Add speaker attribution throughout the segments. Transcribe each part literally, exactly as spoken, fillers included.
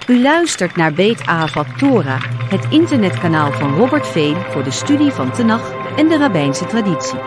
Speaker 1: U luistert naar Beit Ahavat Torah, het internetkanaal van Robert Veen voor de studie van Tenach en de rabbijnse traditie.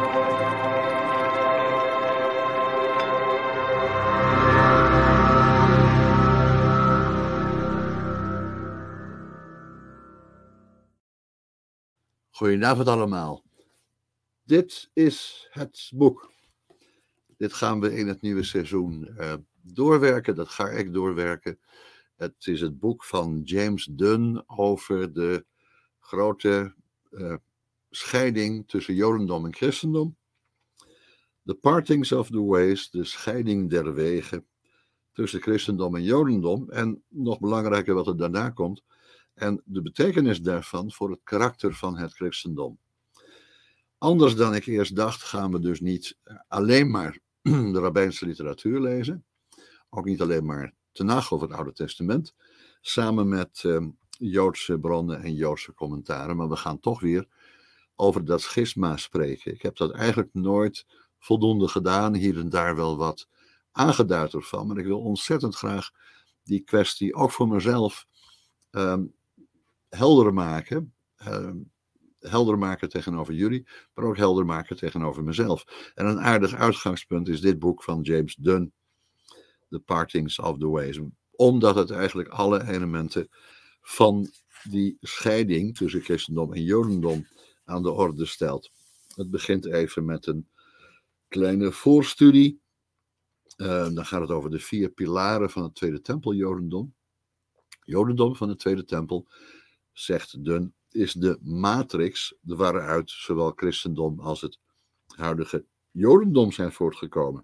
Speaker 2: Goedenavond allemaal. Dit is het boek. Dit gaan we in het nieuwe seizoen uh, doorwerken. Dat ga ik doorwerken. Het is het boek van James Dunn over de grote uh, scheiding tussen Jodendom en Christendom. The Partings of the Ways, de scheiding der wegen tussen Christendom en Jodendom. En nog belangrijker wat er daarna komt. En de betekenis daarvan voor het karakter van het Christendom. Anders dan ik eerst dacht, gaan we dus niet alleen maar de rabbijnse literatuur lezen. Ook niet alleen maar Tenach of het Oude Testament. Samen met uh, Joodse bronnen en Joodse commentaren. Maar we gaan toch weer over dat schisma spreken. Ik heb dat eigenlijk nooit voldoende gedaan. Hier en daar wel wat aangeduid ervan. Maar ik wil ontzettend graag die kwestie ook voor mezelf um, helder maken. Um, helder maken tegenover jullie, maar ook helder maken tegenover mezelf. En een aardig uitgangspunt is dit boek van James Dunn, The Partings of the Ways. Omdat het eigenlijk alle elementen van die scheiding tussen christendom en jodendom aan de orde stelt. Het begint even met een kleine voorstudie. Uh, dan gaat het over de vier pilaren van het Tweede Tempel Jodendom. Jodendom van de Tweede Tempel, zegt Dunn, is de matrix waaruit zowel christendom als het huidige jodendom zijn voortgekomen.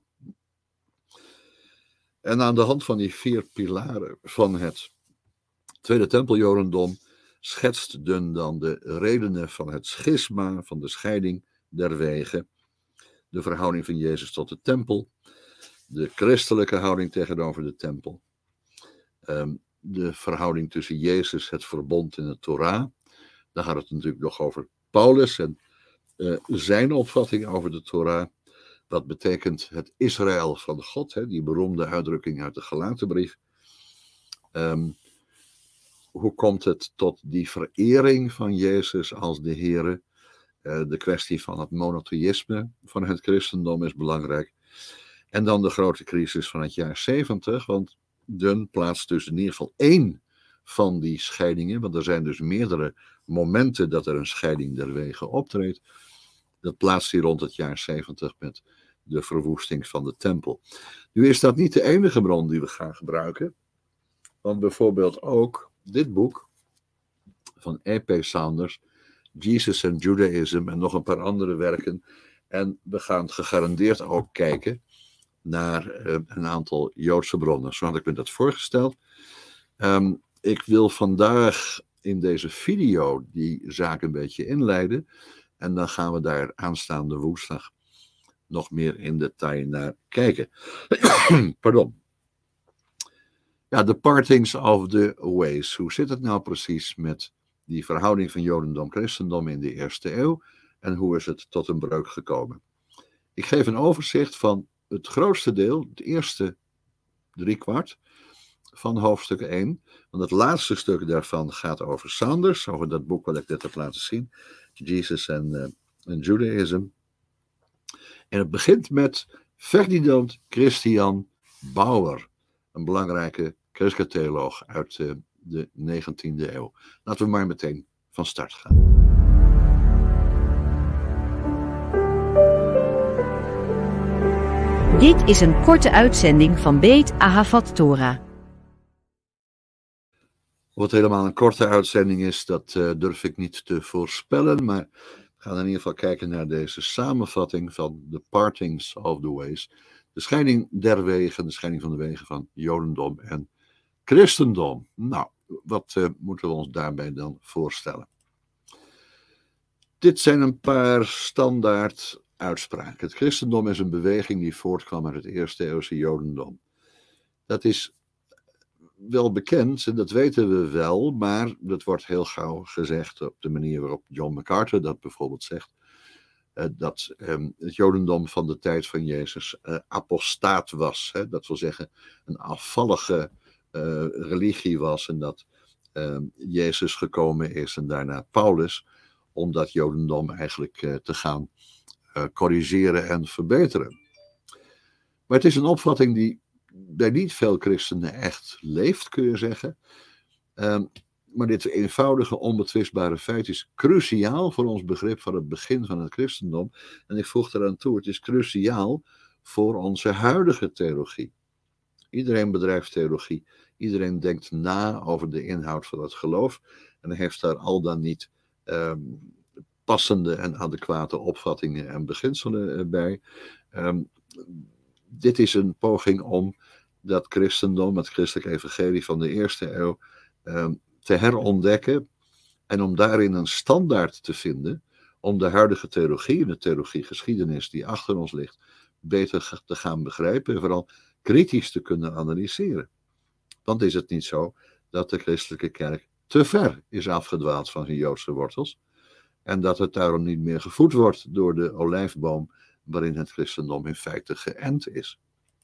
Speaker 2: En aan de hand van die vier pilaren van het Tweede Tempel Jodendom schetst Dunn dan de redenen van het schisma, van de scheiding der wegen, de verhouding van Jezus tot de tempel, de christelijke houding tegenover de tempel, um, de verhouding tussen Jezus, het verbond en de Torah. Dan gaat het natuurlijk nog over Paulus en uh, zijn opvatting over de Torah. Wat betekent het Israël van God, hè, die beroemde uitdrukking uit de Galatenbrief. Um, hoe komt het tot die verering van Jezus als de Here? Uh, de kwestie van het monotheïsme van het christendom is belangrijk. En dan de grote crisis van het jaar zeventig, want Dunn plaatst dus in ieder geval één van die scheidingen, want er zijn dus meerdere momenten dat er een scheiding der wegen optreedt. Dat plaatst hij rond het jaar zeventig met de verwoesting van de tempel. Nu is dat niet de enige bron die we gaan gebruiken, want bijvoorbeeld ook dit boek van E P Saunders, Jesus and Judaism en nog een paar andere werken. En we gaan gegarandeerd ook kijken naar uh, een aantal Joodse bronnen. Zo had ik me dat voorgesteld. Um, ik wil vandaag in deze video die zaak een beetje inleiden. En dan gaan we daar aanstaande woensdag nog meer in detail naar kijken. Pardon. Ja, de partings of the ways. Hoe zit het nou precies met die verhouding van Jodendom-Christendom in de eerste eeuw? En hoe is het tot een breuk gekomen? Ik geef een overzicht van het grootste deel, het eerste driekwart van hoofdstuk één. Want het laatste stuk daarvan gaat over Saunders, over dat boek wat ik net heb laten zien. Jesus and, uh, and Judaism. En het begint met Ferdinand Christian Bauer, een belangrijke christelijke theoloog uit uh, de negentiende eeuw. Laten we maar meteen van start gaan.
Speaker 1: Dit is een korte uitzending van Beit Ahavat Torah.
Speaker 2: Of het helemaal een korte uitzending is, dat uh, durf ik niet te voorspellen, maar we gaan in ieder geval kijken naar deze samenvatting van The Partings of the Ways. De scheiding der wegen, de scheiding van de wegen van Jodendom en Christendom. Nou, wat uh, moeten we ons daarbij dan voorstellen? Dit zijn een paar standaard uitspraken. Het christendom is een beweging die voortkwam uit het eerste eeuwse Jodendom. Dat is wel bekend, en dat weten we wel, maar dat wordt heel gauw gezegd op de manier waarop John MacArthur dat bijvoorbeeld zegt, uh, dat um, het Jodendom van de tijd van Jezus uh, apostaat was. Hè? Dat wil zeggen een afvallige uh, religie was en dat uh, Jezus gekomen is en daarna Paulus, om dat Jodendom eigenlijk uh, te gaan uh, corrigeren en verbeteren. Maar het is een opvatting die bij niet veel christenen echt leeft, kun je zeggen. Um, maar dit eenvoudige, onbetwistbare feit is cruciaal voor ons begrip van het begin van het christendom. En ik voeg eraan toe, het is cruciaal voor onze huidige theologie. Iedereen bedrijft theologie. Iedereen denkt na over de inhoud van het geloof. En heeft daar al dan niet um, passende en adequate opvattingen en beginselen bij. Um, dit is een poging om dat christendom, het christelijk evangelie van de eerste eeuw, um, te herontdekken en om daarin een standaard te vinden om de huidige theologie en de theologiegeschiedenis die achter ons ligt beter te gaan begrijpen en vooral kritisch te kunnen analyseren. Want is het niet zo dat de christelijke kerk te ver is afgedwaald van zijn Joodse wortels en dat het daarom niet meer gevoed wordt door de olijfboom waarin het christendom in feite geënt is.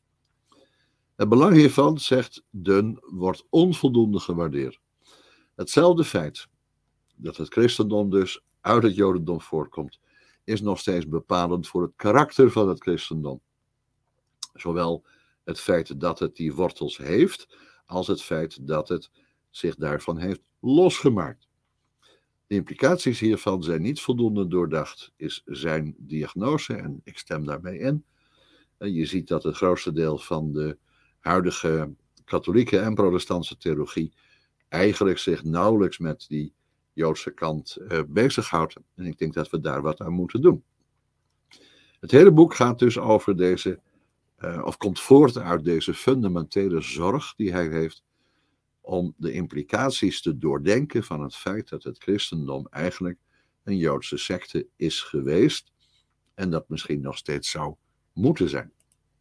Speaker 2: Het belang hiervan, zegt Dunn, wordt onvoldoende gewaardeerd. Hetzelfde feit dat het christendom dus uit het jodendom voortkomt, is nog steeds bepalend voor het karakter van het christendom. Zowel het feit dat het die wortels heeft, als het feit dat het zich daarvan heeft losgemaakt. De implicaties hiervan zijn niet voldoende doordacht, is zijn diagnose, en ik stem daarmee in. Je ziet dat het grootste deel van de huidige katholieke en protestantse theologie eigenlijk zich nauwelijks met die Joodse kant uh, bezighoudt. En ik denk dat we daar wat aan moeten doen. Het hele boek gaat dus over deze, uh, of komt voort uit deze fundamentele zorg die hij heeft om de implicaties te doordenken van het feit dat het christendom eigenlijk een Joodse secte is geweest en dat misschien nog steeds zou moeten zijn.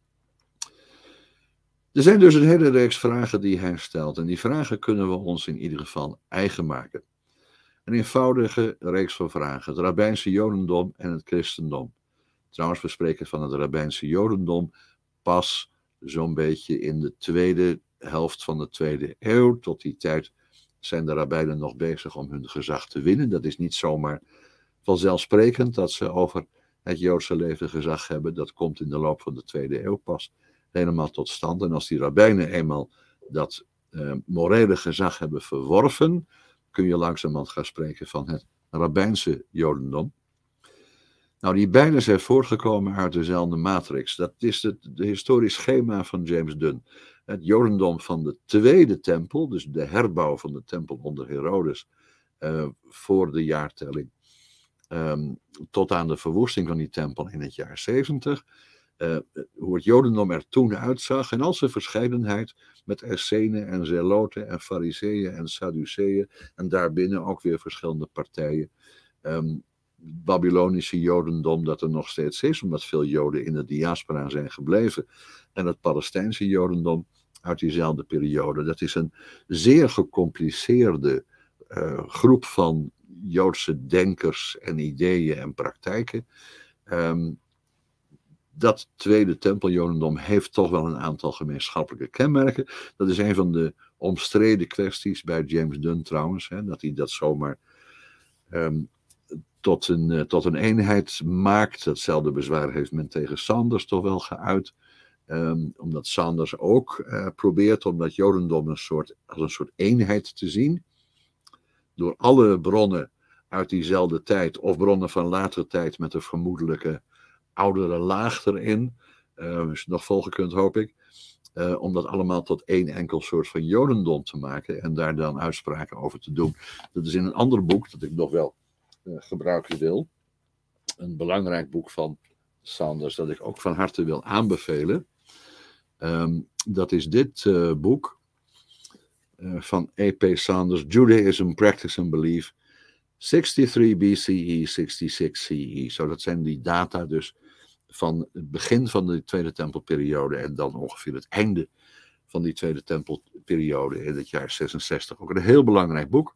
Speaker 2: Er zijn dus een hele reeks vragen die hij stelt en die vragen kunnen we ons in ieder geval eigen maken. Een eenvoudige reeks van vragen, het rabbijnse jodendom en het christendom. Trouwens, we spreken van het rabbijnse jodendom pas zo'n beetje in de tweede helft van de tweede eeuw. Tot die tijd zijn de rabbijnen nog bezig om hun gezag te winnen. Dat is niet zomaar vanzelfsprekend dat ze over het Joodse leven gezag hebben. Dat komt in de loop van de tweede eeuw pas helemaal tot stand. En als die rabbijnen eenmaal dat uh, morele gezag hebben verworven, kun je langzamerhand gaan spreken van het rabbijnse jodendom. Nou, die beide zijn voortgekomen uit dezelfde matrix. Dat is het de historisch schema van James Dunn. Het jodendom van de tweede tempel, dus de herbouw van de tempel onder Herodes uh, voor de jaartelling, um, tot aan de verwoesting van die tempel in het jaar zeventig. Uh, hoe het jodendom er toen uitzag en al zijn verscheidenheid met Essenen en Zeloten en Fariseeën en Sadduceeën en daarbinnen ook weer verschillende partijen. Um, Babylonische jodendom dat er nog steeds is, omdat veel joden in de diaspora zijn gebleven. En het Palestijnse jodendom uit diezelfde periode. Dat is een zeer gecompliceerde uh, groep van Joodse denkers en ideeën en praktijken. Um, dat tweede tempeljodendom heeft toch wel een aantal gemeenschappelijke kenmerken. Dat is een van de omstreden kwesties bij James Dunn trouwens, hè, dat hij dat zomaar um, tot, een, uh, tot een eenheid maakt. Datzelfde bezwaar heeft men tegen Sanders toch wel geuit. Um, omdat Sanders ook uh, probeert om dat jodendom een soort, als een soort eenheid te zien. Door alle bronnen uit diezelfde tijd of bronnen van latere tijd met een vermoedelijke oudere laag erin. Uh, als je het nog volgen kunt, hoop ik. Uh, om dat allemaal tot één enkel soort van jodendom te maken en daar dan uitspraken over te doen. Dat is in een ander boek dat ik nog wel uh, gebruiken wil. Een belangrijk boek van Sanders dat ik ook van harte wil aanbevelen. Um, dat is dit uh, boek uh, van E P Sanders, Judaism, Practice and Belief, zesentachtig B C E, zesenzestig C E. Zo, dat zijn die data dus van het begin van de Tweede Tempelperiode en dan ongeveer het einde van die Tweede Tempelperiode in het jaar zesenzestig. Ook een heel belangrijk boek.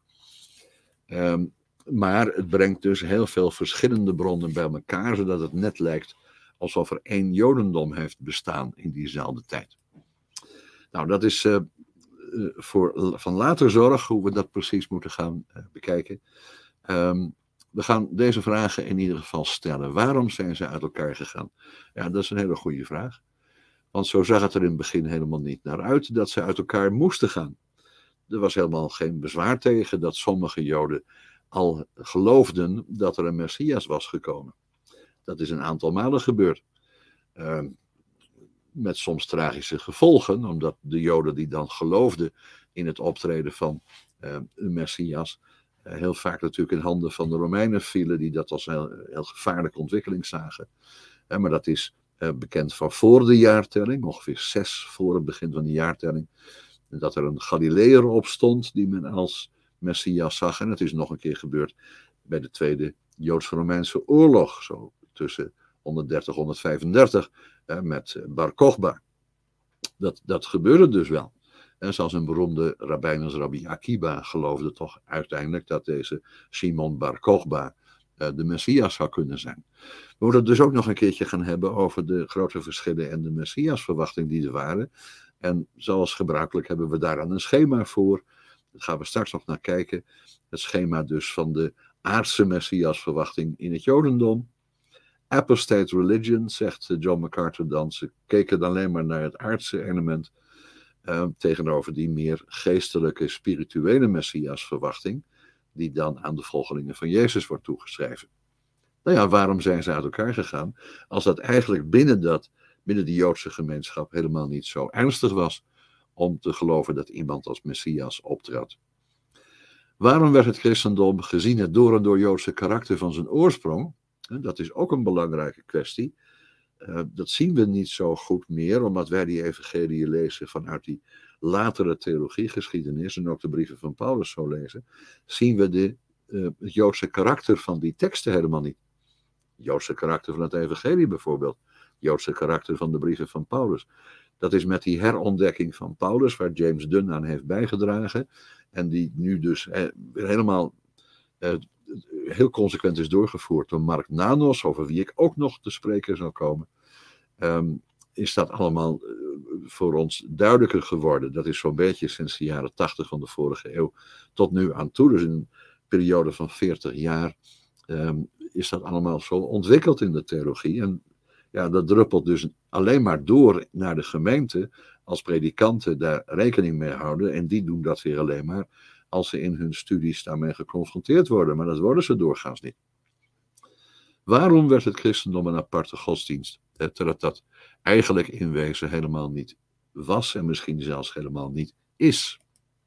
Speaker 2: Um, maar het brengt dus heel veel verschillende bronnen bij elkaar, zodat het net lijkt alsof er één jodendom heeft bestaan in diezelfde tijd. Nou, dat is uh, uh, voor van later zorg, hoe we dat precies moeten gaan uh, bekijken. Um, we gaan deze vragen in ieder geval stellen. Waarom zijn ze uit elkaar gegaan? Ja, dat is een hele goede vraag. Want zo zag het er in het begin helemaal niet naar uit dat ze uit elkaar moesten gaan. Er was helemaal geen bezwaar tegen dat sommige Joden al geloofden dat er een Messias was gekomen. Dat is een aantal malen gebeurd. Uh, met soms tragische gevolgen, omdat de Joden die dan geloofden in het optreden van uh, een Messias, uh, heel vaak natuurlijk in handen van de Romeinen vielen, die dat als een heel, heel gevaarlijke ontwikkeling zagen. Uh, maar dat is uh, bekend van voor de jaartelling, ongeveer zes voor het begin van de jaartelling, dat er een Galileër opstond die men als Messias zag. En het is nog een keer gebeurd bij de Tweede Joods-Romeinse oorlog, zo tussen honderddertig en honderdvijfendertig, eh, met Bar Kochba. Dat, dat gebeurde dus wel. En zoals een beroemde rabbijn als Rabbi Akiba geloofde toch uiteindelijk dat deze Shimon Bar Kochba eh, de Messias zou kunnen zijn. We moeten het dus ook nog een keertje gaan hebben over de grote verschillen en de Messiasverwachting die er waren. En zoals gebruikelijk hebben we daar dan een schema voor. Daar gaan we straks nog naar kijken. Het schema dus van de aardse Messiasverwachting in het Jodendom. Apostate religion, zegt John MacArthur dan. Ze keken alleen maar naar het aardse element. Uh, tegenover die meer geestelijke, spirituele Messiasverwachting. Die dan aan de volgelingen van Jezus wordt toegeschreven. Nou ja, waarom zijn ze uit elkaar gegaan? Als dat eigenlijk binnen, dat, binnen de Joodse gemeenschap helemaal niet zo ernstig was. Om te geloven dat iemand als Messias optrad. Waarom werd het christendom, gezien het door en door Joodse karakter van zijn oorsprong, dat is ook een belangrijke kwestie, uh, dat zien we niet zo goed meer, omdat wij die evangelieën lezen vanuit die latere theologiegeschiedenis en ook de brieven van Paulus zo lezen, zien we de, uh, het Joodse karakter van die teksten helemaal niet. Het Joodse karakter van het evangelie bijvoorbeeld, het Joodse karakter van de brieven van Paulus. Dat is met die herontdekking van Paulus, waar James Dunn aan heeft bijgedragen. En die nu dus eh, helemaal eh, heel consequent is doorgevoerd door Mark Nanos, over wie ik ook nog te spreken zal komen. Um, is dat allemaal uh, voor ons duidelijker geworden. Dat is zo'n beetje sinds de jaren tachtig van de vorige eeuw tot nu aan toe. Dus in een periode van veertig jaar um, is dat allemaal zo ontwikkeld in de theologie. En ja, dat druppelt dus alleen maar door naar de gemeente als predikanten daar rekening mee houden. En die doen dat weer alleen maar als ze in hun studies daarmee geconfronteerd worden. Maar dat worden ze doorgaans niet. Waarom werd het christendom een aparte godsdienst? Terwijl dat eigenlijk in wezen helemaal niet was en misschien zelfs helemaal niet is.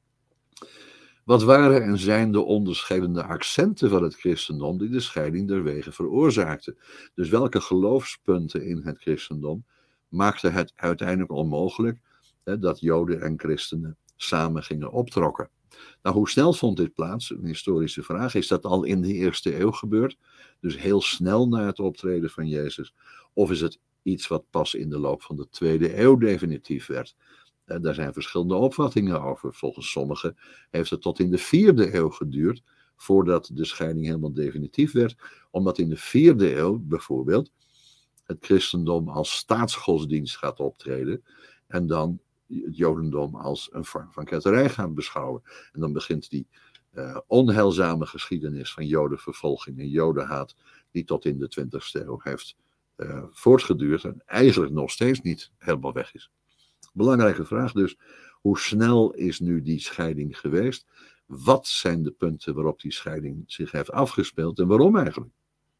Speaker 2: Wat waren en zijn de onderscheidende accenten van het christendom die de scheiding der wegen veroorzaakten? Dus welke geloofspunten in het christendom maakten het uiteindelijk onmogelijk hè, dat Joden en christenen samen gingen optrokken? Nou, hoe snel vond dit plaats? Een historische vraag. Is dat al in de eerste eeuw gebeurd? Dus heel snel na het optreden van Jezus? Of is het iets wat pas in de loop van de tweede eeuw definitief werd? Daar zijn verschillende opvattingen over. Volgens sommigen heeft het tot in de vierde eeuw geduurd voordat de scheiding helemaal definitief werd. Omdat in de vierde eeuw bijvoorbeeld het christendom als staatsgodsdienst gaat optreden en dan het jodendom als een vorm van ketterij gaat beschouwen. En dan begint die uh, onheilzame geschiedenis van jodenvervolging en jodenhaat die tot in de twintigste eeuw heeft uh, voortgeduurd en eigenlijk nog steeds niet helemaal weg is. Belangrijke vraag dus, hoe snel is nu die scheiding geweest? Wat zijn de punten waarop die scheiding zich heeft afgespeeld en waarom eigenlijk?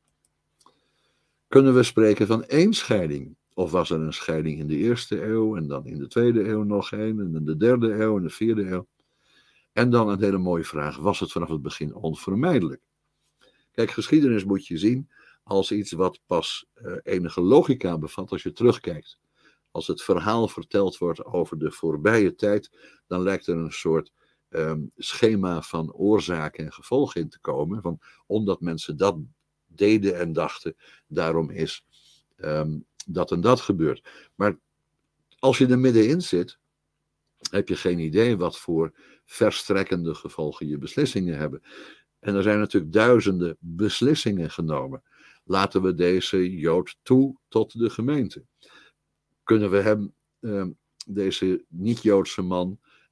Speaker 2: Kunnen we spreken van één scheiding? Of was er een scheiding in de eerste eeuw en dan in de tweede eeuw nog één en in de derde eeuw en de vierde eeuw? En dan een hele mooie vraag, was het vanaf het begin onvermijdelijk? Kijk, geschiedenis moet je zien als iets wat pas uh, enige logica bevat als je terugkijkt. Als het verhaal verteld wordt over de voorbije tijd, dan lijkt er een soort um, schema van oorzaken en gevolgen in te komen. Van, omdat mensen dat deden en dachten, daarom is um, dat en dat gebeurd. Maar als je er middenin zit, heb je geen idee wat voor verstrekkende gevolgen je beslissingen hebben. En er zijn natuurlijk duizenden beslissingen genomen. Laten we deze Jood toe tot de gemeente. Kunnen we hem, uh, deze niet-Joodse man,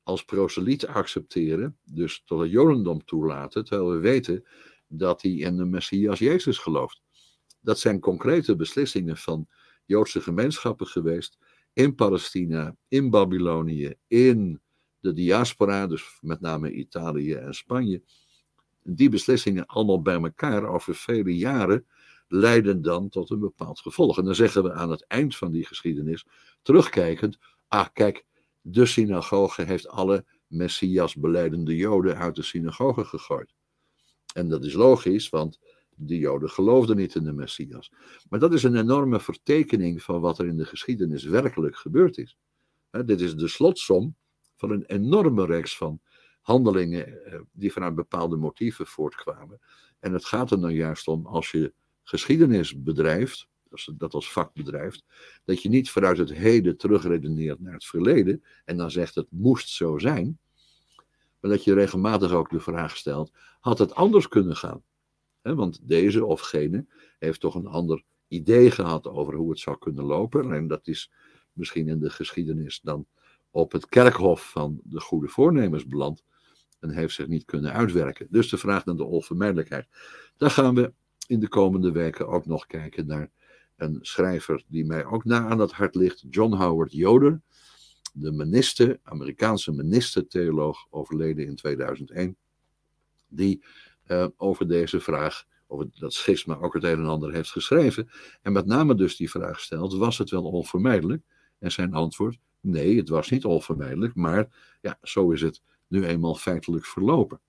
Speaker 2: als proseliet accepteren, dus tot het jodendom toelaten, terwijl we weten dat hij in de Messias Jezus gelooft. Dat zijn concrete beslissingen van Joodse gemeenschappen geweest in Palestina, in Babylonië, in de diaspora, dus met name Italië en Spanje. Die beslissingen allemaal bij elkaar over vele jaren leiden dan tot een bepaald gevolg. En dan zeggen we aan het eind van die geschiedenis, terugkijkend, ah kijk, de synagoge heeft alle Messias belijdende Joden uit de synagoge gegooid. En dat is logisch, want de Joden geloofden niet in de Messias. Maar dat is een enorme vertekening van wat er in de geschiedenis werkelijk gebeurd is. He, dit is de slotsom van een enorme reeks van handelingen eh, die vanuit bepaalde motieven voortkwamen. En het gaat er nou juist om, als je geschiedenis bedrijft, als je dat als vak bedrijft, dat je niet vanuit het heden terugredeneert naar het verleden en dan zegt het moest zo zijn, maar dat je regelmatig ook de vraag stelt, had het anders kunnen gaan? He, want deze of gene heeft toch een ander idee gehad over hoe het zou kunnen lopen. En dat is misschien in de geschiedenis dan op het kerkhof van de goede voornemens beland en heeft zich niet kunnen uitwerken. Dus de vraag naar de onvermijdelijkheid. Daar gaan we in de komende weken ook nog kijken naar een schrijver die mij ook na aan het hart ligt, John Howard Yoder, de minister, Amerikaanse minister-theoloog, overleden in tweeduizend één, die uh, over deze vraag, over dat schisma, ook het een en ander heeft geschreven. En met name dus die vraag stelt, was het wel onvermijdelijk? En zijn antwoord, nee, het was niet onvermijdelijk, maar ja, zo is het nu eenmaal feitelijk verlopen.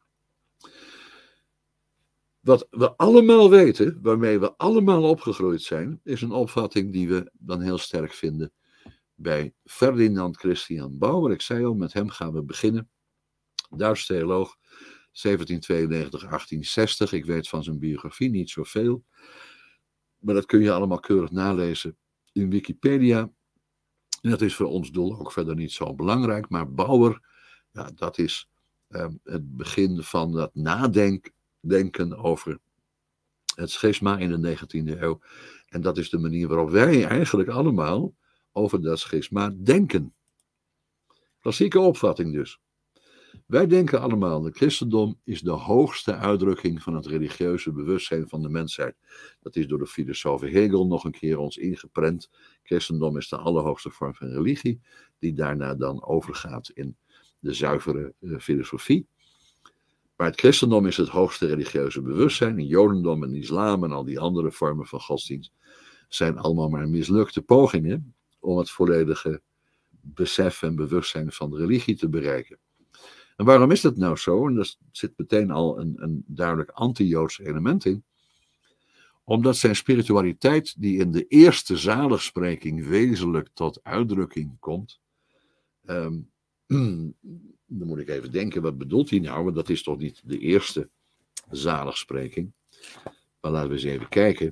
Speaker 2: Wat we allemaal weten, waarmee we allemaal opgegroeid zijn, is een opvatting die we dan heel sterk vinden bij Ferdinand Christian Bauer. Ik zei al, met hem gaan we beginnen. Duits theoloog, zeventienhonderdtweeënnegentig tot achttienhonderdzestig. Ik weet van zijn biografie niet zoveel. Maar dat kun je allemaal keurig nalezen in Wikipedia. En dat is voor ons doel ook verder niet zo belangrijk. Maar Bauer, ja, dat is uh, het begin van dat nadenken over het schisma in de negentiende eeuw. En dat is de manier waarop wij eigenlijk allemaal over dat schisma denken. Klassieke opvatting dus. Wij denken allemaal, het christendom is de hoogste uitdrukking van het religieuze bewustzijn van de mensheid. Dat is door de filosoof Hegel nog een keer ons ingeprent. Christendom is de allerhoogste vorm van religie, die daarna dan overgaat in de zuivere uh, filosofie. Maar het christendom is het hoogste religieuze bewustzijn. En jodendom en islam en al die andere vormen van godsdienst zijn allemaal maar mislukte pogingen om het volledige besef en bewustzijn van de religie te bereiken. En waarom is dat nou zo? En daar zit meteen al een, een duidelijk anti-Joods element in. Omdat zijn spiritualiteit, die in de eerste zaligspreking wezenlijk tot uitdrukking komt. Um, dan moet ik even denken, wat bedoelt hij nou? Want dat is toch niet de eerste zaligspreking. Maar laten we eens even kijken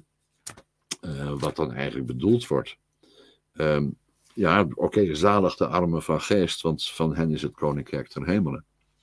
Speaker 2: uh, wat dan eigenlijk bedoeld wordt. Um, ja, oké, okay, zalig de armen van geest, want van hen is het koninkrijk ter hemelen.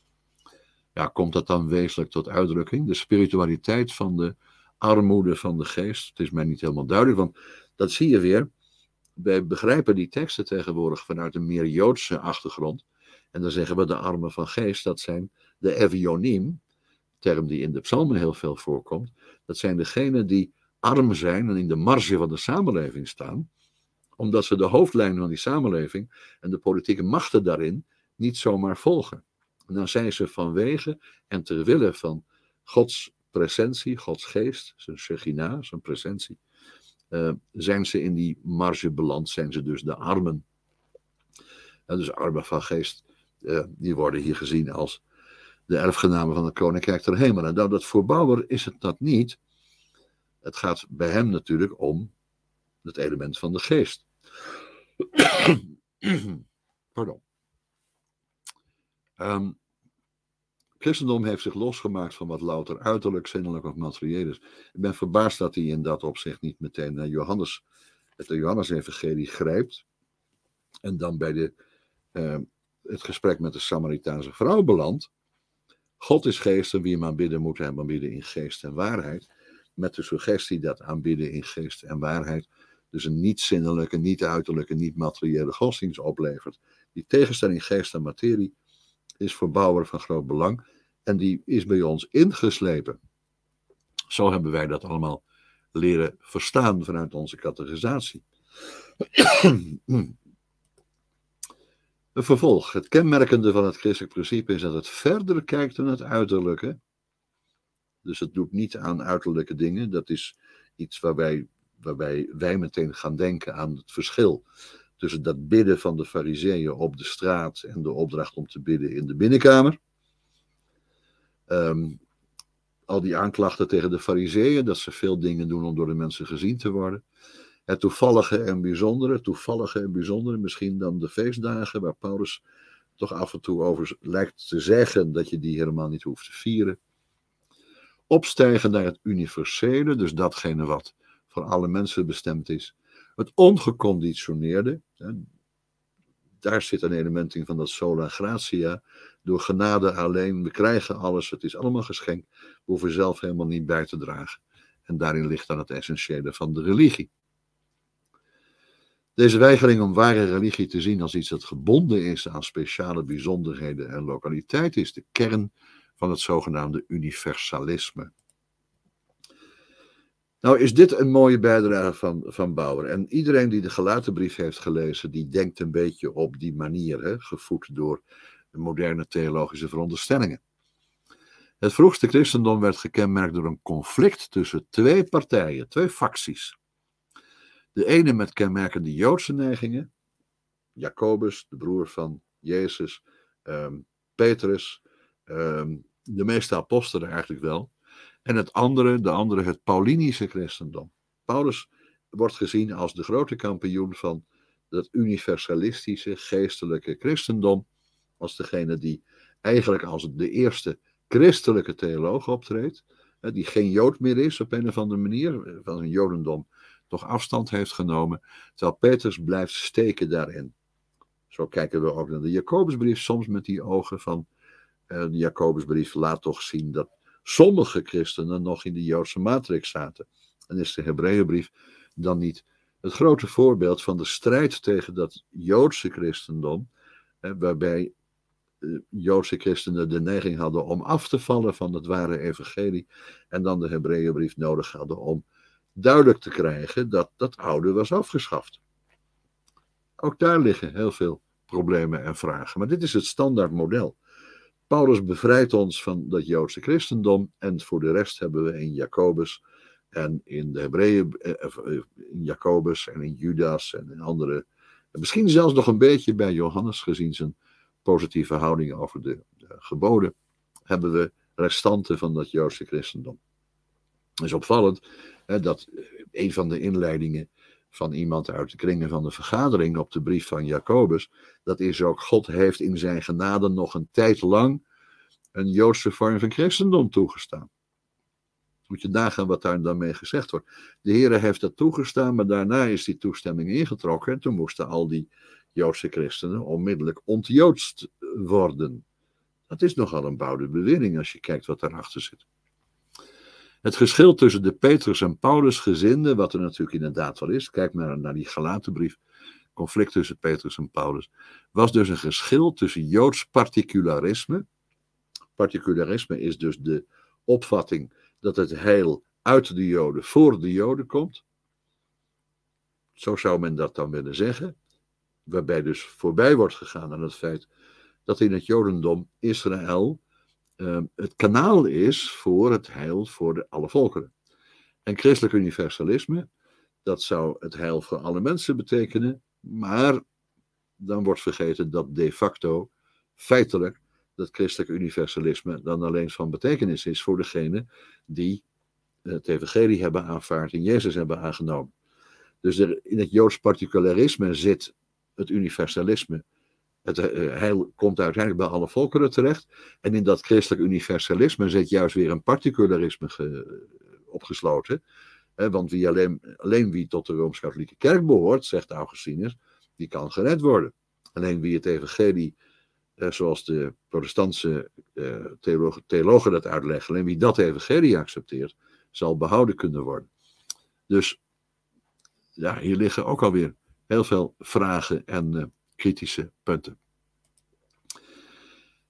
Speaker 2: Ja, komt dat dan wezenlijk tot uitdrukking? De spiritualiteit van de armoede van de geest? Het is mij niet helemaal duidelijk, want dat zie je weer. Wij begrijpen die teksten tegenwoordig vanuit een meer Joodse achtergrond. En dan zeggen we de armen van geest, dat zijn de evionim, term die in de psalmen heel veel voorkomt. Dat zijn degenen die arm zijn en in de marge van de samenleving staan, omdat ze de hoofdlijn van die samenleving en de politieke machten daarin niet zomaar volgen. En dan zijn ze vanwege en ter wille van Gods presentie, Gods geest, zijn shechina, zijn presentie, uh, zijn ze in die marge beland, zijn ze dus de armen. En dus armen van geest, uh, die worden hier gezien als de erfgenamen van het koninkrijk ter hemel. En nou, dat voor Bauer is het dat niet. Het gaat bij hem natuurlijk om het element van de geest. Pardon. Um, Christendom heeft zich losgemaakt van wat louter uiterlijk, zinnelijk of materieel is. Ik ben verbaasd dat hij in dat opzicht niet meteen naar Johannes, het Johannes-evangelie grijpt. En dan bij de, uh, het gesprek met de Samaritaanse vrouw belandt. God is geest en wie hem aanbidden moet hem aanbidden in geest en waarheid. Met de suggestie dat aanbidden in geest en waarheid dus een niet-zinnelijke, niet-uiterlijke, niet-materiële godsdienst oplevert. Die tegenstelling geest en materie is voor Bauer van groot belang en die is bij ons ingeslepen. Zo hebben wij dat allemaal leren verstaan vanuit onze catechisatie. Een vervolg. Het kenmerkende van het christelijk principe is dat het verder kijkt dan het uiterlijke. Dus het doet niet aan uiterlijke dingen. Dat is iets waarbij, waarbij wij meteen gaan denken aan het verschil tussen dat bidden van de Farizeeën op de straat en de opdracht om te bidden in de binnenkamer. Um, al die aanklachten tegen de Farizeeën, dat ze veel dingen doen om door de mensen gezien te worden. Het toevallige en bijzondere, toevallige en bijzondere, misschien dan de feestdagen, waar Paulus toch af en toe over lijkt te zeggen dat je die helemaal niet hoeft te vieren. Opstijgen naar het universele, dus datgene wat voor alle mensen bestemd is. Het ongeconditioneerde, hè, daar zit een element in van dat sola gratia. Door genade alleen, we krijgen alles, het is allemaal geschenkt. We hoeven zelf helemaal niet bij te dragen. En daarin ligt dan het essentiële van de religie. Deze weigering om ware religie te zien als iets dat gebonden is aan speciale bijzonderheden en lokaliteit is de kern van het zogenaamde universalisme. Nou is dit een mooie bijdrage van, van Bauer. En iedereen die de Galatenbrief heeft gelezen, die denkt een beetje op die manier, hè, gevoed door de moderne theologische veronderstellingen. Het vroegste christendom werd gekenmerkt door een conflict tussen twee partijen, twee facties. De ene met kenmerkende Joodse neigingen, Jacobus, de broer van Jezus, um, Petrus, um, de meeste apostelen eigenlijk wel. En het andere, de andere het Paulinische christendom. Paulus wordt gezien als de grote kampioen van dat universalistische geestelijke christendom. Als degene die eigenlijk als de eerste christelijke theoloog optreedt. Die geen Jood meer is op een of andere manier. Van zijn Jodendom toch afstand heeft genomen. Terwijl Petrus blijft steken daarin. Zo kijken we ook naar de Jacobusbrief. Soms met die ogen van uh, de Jacobusbrief laat toch zien dat sommige christenen nog in de Joodse matrix zaten. En is de Hebreeënbrief dan niet het grote voorbeeld van de strijd tegen dat Joodse christendom, hè, waarbij uh, Joodse christenen de neiging hadden om af te vallen van het ware evangelie en dan de Hebreeënbrief nodig hadden om duidelijk te krijgen dat dat oude was afgeschaft. Ook daar liggen heel veel problemen en vragen, maar dit is het standaard model. Paulus bevrijdt ons van dat Joodse christendom en voor de rest hebben we in Jacobus en in de Hebreeën, in Jacobus en in Judas en in andere, en misschien zelfs nog een beetje bij Johannes gezien zijn positieve houding over de, de geboden, hebben we restanten van dat Joodse christendom. Het is opvallend hè, dat een van de inleidingen van iemand uit de kringen van de vergadering op de brief van Jacobus, dat is ook, God heeft in zijn genade nog een tijd lang een Joodse vorm van christendom toegestaan. Moet je nagaan wat daar dan mee gezegd wordt. De Heere heeft dat toegestaan, maar daarna is die toestemming ingetrokken en toen moesten al die Joodse christenen onmiddellijk ontjoodst worden. Dat is nogal een bouwde bewering als je kijkt wat daarachter zit. Het geschil tussen de Petrus en Paulus gezinden, wat er natuurlijk inderdaad wel is, kijk maar naar die Galatenbrief, conflict tussen Petrus en Paulus, was dus een geschil tussen Joods particularisme. Particularisme is dus de opvatting dat het heil uit de Joden voor de Joden komt. Zo zou men dat dan willen zeggen. Waarbij dus voorbij wordt gegaan aan het feit dat in het Jodendom Israël uh, het kanaal is voor het heil voor de, alle volkeren. En christelijk universalisme, dat zou het heil voor alle mensen betekenen, maar dan wordt vergeten dat de facto, feitelijk, dat christelijk universalisme dan alleen van betekenis is voor degenen die het evangelie hebben aanvaard en Jezus hebben aangenomen. Dus er, in het Joods particularisme zit het universalisme. Het heil komt uiteindelijk bij alle volkeren terecht. En in dat christelijk universalisme zit juist weer een particularisme ge, opgesloten. Hè, want wie alleen, alleen wie tot de Rooms-Katholieke Kerk behoort, zegt Augustinus, die kan gered worden. Alleen wie het evangelie, eh, zoals de protestantse eh, theologen, theologen dat uitleggen, alleen wie dat evangelie accepteert, zal behouden kunnen worden. Dus ja, hier liggen ook alweer heel veel vragen en uh, kritische punten.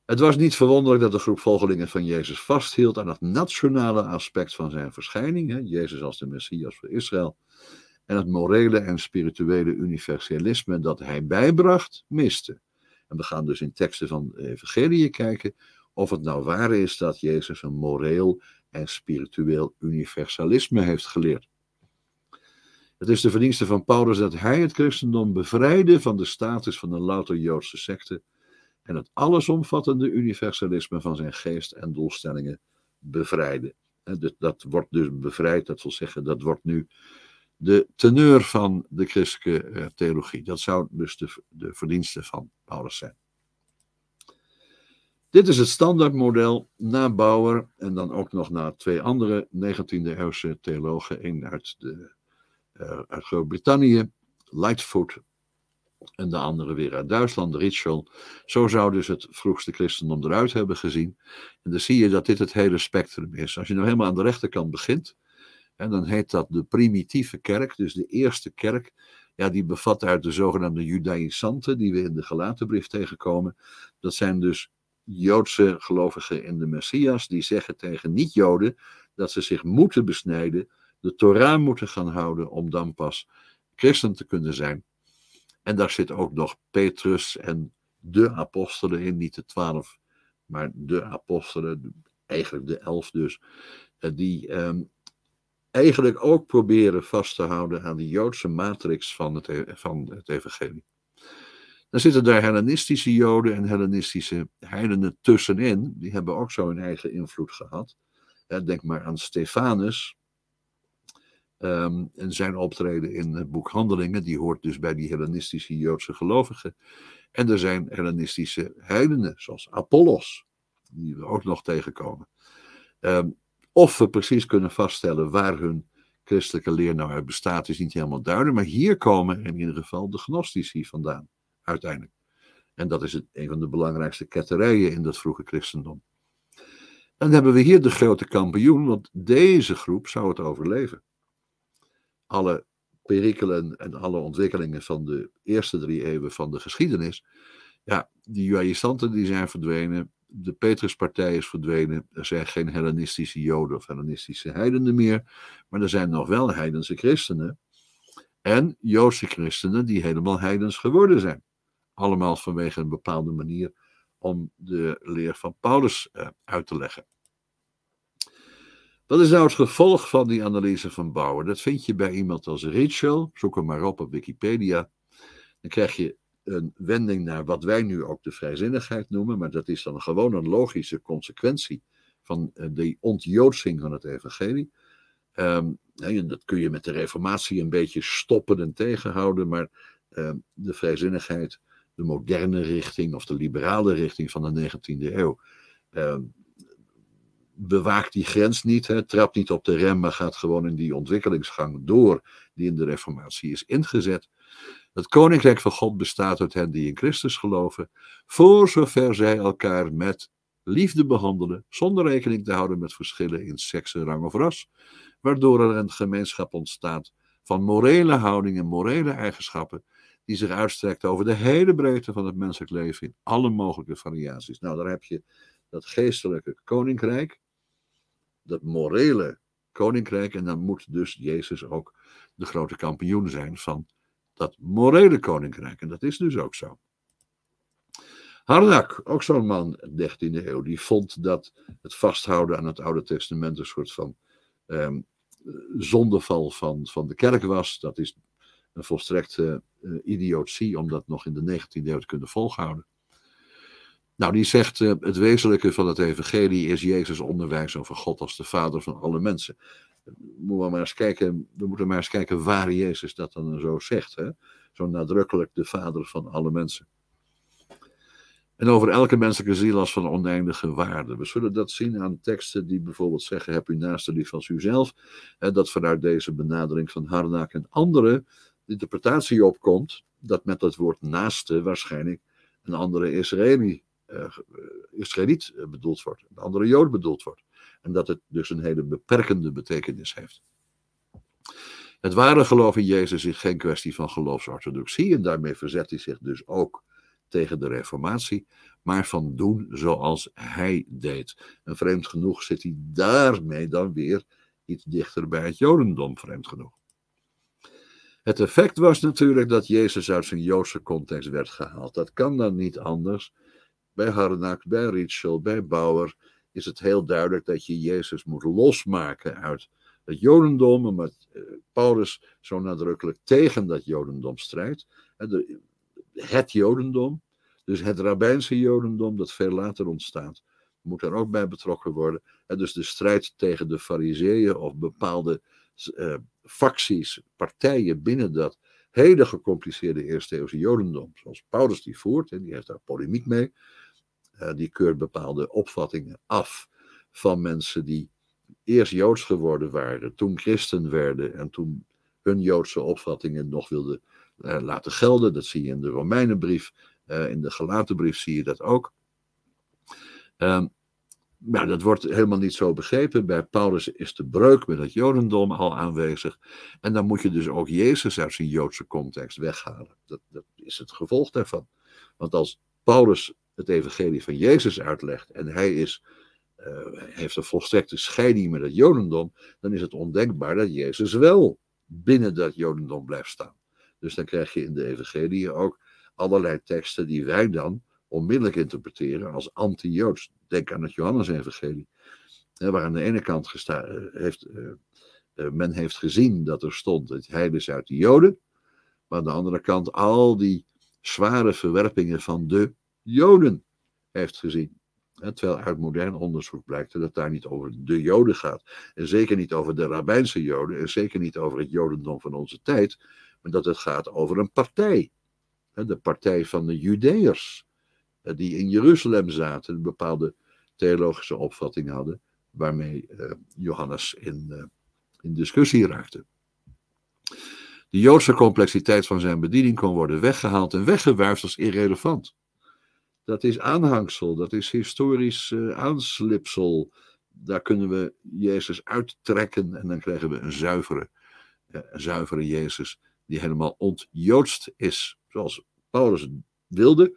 Speaker 2: Het was niet verwonderlijk dat de groep volgelingen van Jezus vasthield aan het nationale aspect van zijn verschijning, hè, Jezus als de Messias voor Israël, en het morele en spirituele universalisme dat hij bijbracht, miste. En we gaan dus in teksten van de Evangelie kijken of het nou waar is dat Jezus een moreel en spiritueel universalisme heeft geleerd. Het is de verdienste van Paulus dat hij het christendom bevrijdde van de status van een louter Joodse secte en het allesomvattende universalisme van zijn geest en doelstellingen bevrijdde. Dat wordt dus bevrijd, dat wil zeggen, dat wordt nu de teneur van de christelijke theologie. Dat zou dus de, de verdienste van Paulus zijn. Dit is het standaardmodel na Bauer en dan ook nog na twee andere negentiende eeuwse theologen, één uit, de, uh, uit Groot-Brittannië, Lightfoot, en de andere weer uit Duitsland, Ritschl. Zo zou dus het vroegste christendom eruit hebben gezien. En dan zie je dat dit het hele spectrum is. Als je nou helemaal aan de rechterkant begint, en dan heet dat de primitieve kerk, dus de eerste kerk. Ja, die bevat uit de zogenaamde Judaïsanten, die we in de Galatenbrief tegenkomen. Dat zijn dus Joodse gelovigen in de Messias, die zeggen tegen niet-Joden dat ze zich moeten besnijden, de Torah moeten gaan houden, om dan pas christen te kunnen zijn. En daar zit ook nog Petrus en de apostelen in, niet de twaalf, maar de apostelen, eigenlijk de elf dus, die um, eigenlijk ook proberen vast te houden aan die Joodse matrix van het, van het evangelie. Dan zitten daar Hellenistische Joden en Hellenistische heidenen tussenin, die hebben ook zo hun eigen invloed gehad. Denk maar aan Stefanus. Um, en zijn optreden in het boek Handelingen, die hoort dus bij die Hellenistische Joodse gelovigen. En er zijn Hellenistische heidenen, zoals Apollos, die we ook nog tegenkomen. Um, of we precies kunnen vaststellen waar hun christelijke leer nou uit bestaat, is niet helemaal duidelijk. Maar hier komen in ieder geval de gnostici vandaan, uiteindelijk. En dat is het, een van de belangrijkste ketterijen in dat vroege christendom. Dan hebben we hier de grote kampioen, want deze groep zou het overleven. Alle perikelen en alle ontwikkelingen van de eerste drie eeuwen van de geschiedenis. Ja, die Judaïsanten die zijn verdwenen. De Petruspartij is verdwenen. Er zijn geen Hellenistische Joden of Hellenistische heidenen meer. Maar er zijn nog wel heidense christenen. En Joodse christenen die helemaal heidens geworden zijn. Allemaal vanwege een bepaalde manier om de leer van Paulus uh, uit te leggen. Wat is nou het gevolg van die analyse van Bauer? Dat vind je bij iemand als Ritschl. Zoek hem maar op op Wikipedia. Dan krijg je een wending naar wat wij nu ook de vrijzinnigheid noemen. Maar dat is dan gewoon een logische consequentie van de ontjoodsing van het evangelie. Um, en dat kun je met de reformatie een beetje stoppen en tegenhouden. Maar um, de vrijzinnigheid, de moderne richting of de liberale richting van de negentiende eeuw... Um, bewaakt die grens niet, hè, trapt niet op de rem, maar gaat gewoon in die ontwikkelingsgang door die in de reformatie is ingezet. Het koninkrijk van God bestaat uit hen die in Christus geloven, voor zover zij elkaar met liefde behandelen, zonder rekening te houden met verschillen in seks, rang of ras, waardoor er een gemeenschap ontstaat van morele houding en morele eigenschappen, die zich uitstrekt over de hele breedte van het menselijk leven in alle mogelijke variaties. Nou, daar heb je dat geestelijke koninkrijk, dat morele koninkrijk, en dan moet dus Jezus ook de grote kampioen zijn van dat morele koninkrijk. En dat is dus ook zo. Harnack, ook zo'n man, dertiende eeuw, die vond dat het vasthouden aan het Oude Testament een soort van um, zondeval van, van de kerk was. Dat is een volstrekte uh, idiotie om dat nog in de negentiende eeuw te kunnen volhouden. Nou, die zegt, uh, het wezenlijke van het evangelie is Jezus' onderwijs over God als de Vader van alle mensen. Moeten we, maar eens kijken, we moeten maar eens kijken waar Jezus dat dan zo zegt. Hè? Zo nadrukkelijk de Vader van alle mensen. En over elke menselijke ziel als van oneindige waarde. We zullen dat zien aan teksten die bijvoorbeeld zeggen, heb u naaste lief als uzelf. Hè, dat vanuit deze benadering van Harnack en andere de interpretatie opkomt, dat met dat woord naaste waarschijnlijk een andere Israëli, uh, Israëliet bedoeld wordt, een andere Jood bedoeld wordt. En dat het dus een hele beperkende betekenis heeft. Het ware geloof in Jezus is geen kwestie van geloofsorthodoxie en daarmee verzet hij zich dus ook tegen de reformatie, maar van doen zoals hij deed. En vreemd genoeg zit hij daarmee dan weer iets dichter bij het jodendom, vreemd genoeg. Het effect was natuurlijk dat Jezus uit zijn Joodse context werd gehaald. Dat kan dan niet anders. Bij Harnack, bij Ritschl, bij Bauer is het heel duidelijk dat je Jezus moet losmaken uit het jodendom, omdat Paulus zo nadrukkelijk tegen dat jodendom strijdt. Het jodendom, dus het rabbijnse jodendom dat veel later ontstaat, moet er ook bij betrokken worden. Dus de strijd tegen de fariseeën of bepaalde uh, facties, partijen binnen dat hele gecompliceerde eerste-eeuwse jodendom, zoals Paulus die voert, en die heeft daar polemiek mee, uh, die keurt bepaalde opvattingen af van mensen die eerst Joods geworden waren, toen christen werden en toen hun Joodse opvattingen nog wilden uh, laten gelden. Dat zie je in de Romeinenbrief, uh, in de Galatenbrief zie je dat ook. Um, maar dat wordt helemaal niet zo begrepen. Bij Paulus is de breuk met het jodendom al aanwezig. En dan moet je dus ook Jezus uit zijn Joodse context weghalen. Dat, dat is het gevolg daarvan. Want als Paulus het evangelie van Jezus uitlegt en hij is, uh, heeft een volstrekte scheiding met het jodendom, dan is het ondenkbaar dat Jezus wel binnen dat jodendom blijft staan. Dus dan krijg je in de evangelie ook allerlei teksten die wij dan onmiddellijk interpreteren als anti-Joods. Denk aan het Johannes-evangelie, waar aan de ene kant gesta- heeft, uh, uh, men heeft gezien dat er stond, het heil is uit de Joden, maar aan de andere kant al die zware verwerpingen van de Joden heeft gezien. Hè, terwijl uit modern onderzoek blijkt dat het daar niet over de Joden gaat, en zeker niet over de rabbijnse Joden, en zeker niet over het Jodendom van onze tijd, maar dat het gaat over een partij. Hè, de partij van de Judeërs, die in Jeruzalem zaten, een bepaalde theologische opvatting hadden, waarmee uh, Johannes in, uh, in discussie raakte. De Joodse complexiteit van zijn bediening kon worden weggehaald en weggewuifd als irrelevant. Dat is aanhangsel, dat is historisch uh, aanslipsel. Daar kunnen we Jezus uittrekken en dan krijgen we een zuivere, uh, een zuivere Jezus die helemaal ontjoodst is, zoals Paulus wilde.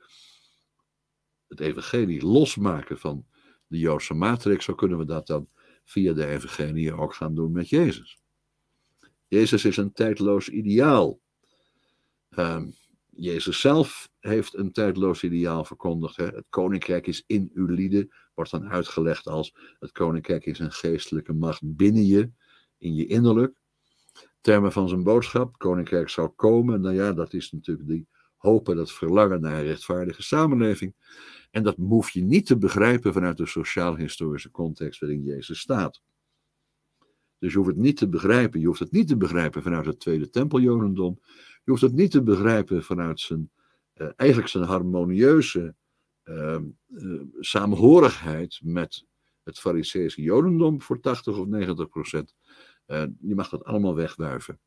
Speaker 2: Het evangelie losmaken van de Joodse matrix, zo kunnen we dat dan via de evangelie ook gaan doen met Jezus. Jezus is een tijdloos ideaal. Uh, Jezus zelf heeft een tijdloos ideaal verkondigd. Hè. Het koninkrijk is in uw lieden, wordt dan uitgelegd als het koninkrijk is een geestelijke macht binnen je, in je innerlijk. Termen van zijn boodschap, het koninkrijk zal komen. Nou ja, dat is natuurlijk die hopen, dat verlangen naar een rechtvaardige samenleving. En dat hoef je niet te begrijpen vanuit de sociaal-historische context waarin Jezus staat. Dus je hoeft het niet te begrijpen. Je hoeft het niet te begrijpen vanuit het Tweede Tempeljodendom. Je hoeft het niet te begrijpen vanuit zijn, uh, eigenlijk zijn harmonieuze uh, uh, saamhorigheid met het Fariseïsche Jodendom voor tachtig of negentig procent. Uh, je mag dat allemaal wegwuiven.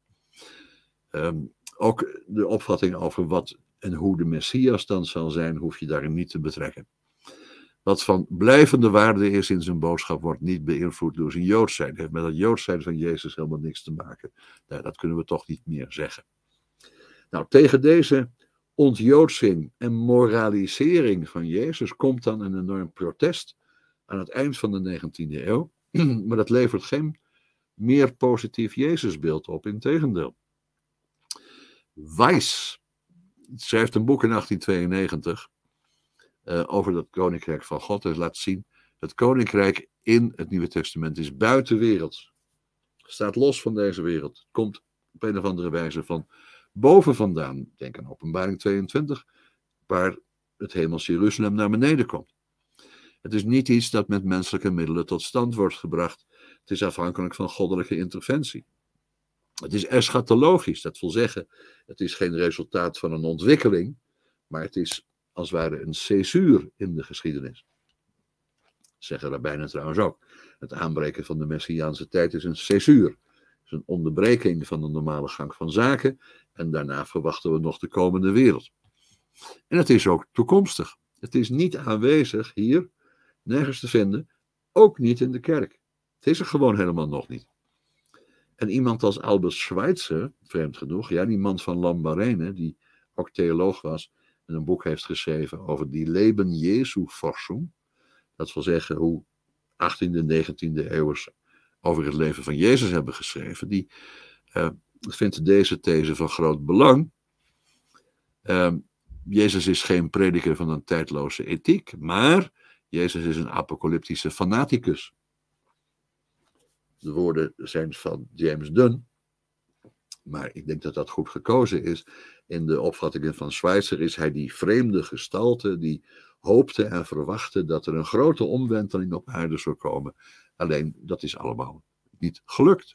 Speaker 2: Um, ook de opvatting over wat en hoe de Messias dan zal zijn, hoef je daarin niet te betrekken. Wat van blijvende waarde is in zijn boodschap, wordt niet beïnvloed door zijn Joods zijn. Het heeft met het Joods zijn van Jezus helemaal niks te maken. Nou, dat kunnen we toch niet meer zeggen. Nou, tegen deze ontjoodsing en moralisering van Jezus komt dan een enorm protest aan het eind van de negentiende eeuw. Maar dat levert geen meer positief Jezusbeeld op, integendeel. Weiss schrijft een boek in achttien tweeënnegentig uh, over het koninkrijk van God en laat zien, het koninkrijk in het Nieuwe Testament is buitenwerelds. Staat los van deze wereld. Komt op een of andere wijze van boven vandaan. Denk aan Openbaring tweeëntwintig, waar het hemels Jeruzalem naar beneden komt. Het is niet iets dat met menselijke middelen tot stand wordt gebracht. Het is afhankelijk van goddelijke interventie. Het is eschatologisch, dat wil zeggen, het is geen resultaat van een ontwikkeling, maar het is als het ware een césuur in de geschiedenis. Dat zeggen rabbijnen trouwens ook. Het aanbreken van de Messiaanse tijd is een césuur. Het is een onderbreking van de normale gang van zaken en daarna verwachten we nog de komende wereld. En het is ook toekomstig. Het is niet aanwezig hier, nergens te vinden, ook niet in de kerk. Het is er gewoon helemaal nog niet. En iemand als Albert Schweitzer, vreemd genoeg, ja, die man van Lambarene, die ook theoloog was, en een boek heeft geschreven over die Leben Jesu Forschung. Dat wil zeggen hoe achttiende, negentiende eeuwers over het leven van Jezus hebben geschreven. Die uh, vindt deze these van groot belang. Uh, Jezus is geen prediker van een tijdloze ethiek, maar Jezus is een apocalyptische fanaticus. De woorden zijn van James Dunn, maar ik denk dat dat goed gekozen is. In de opvattingen van Schweitzer is hij die vreemde gestalte die hoopte en verwachtte dat er een grote omwenteling op aarde zou komen. Alleen, dat is allemaal niet gelukt.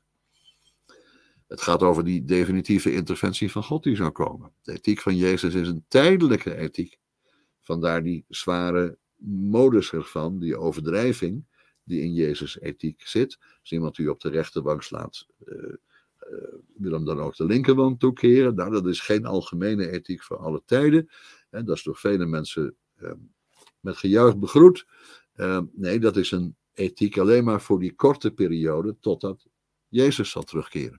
Speaker 2: Het gaat over die definitieve interventie van God die zou komen. De ethiek van Jezus is een tijdelijke ethiek. Vandaar die zware modus ervan, die overdrijving die in Jezus' ethiek zit. Als iemand u op de rechterbank slaat, uh, uh, wil hem dan ook de linkerwand toekeren. Nou, dat is geen algemene ethiek voor alle tijden. En dat is door vele mensen uh, met gejuich begroet. Uh, nee, dat is een ethiek alleen maar voor die korte periode totdat Jezus zal terugkeren.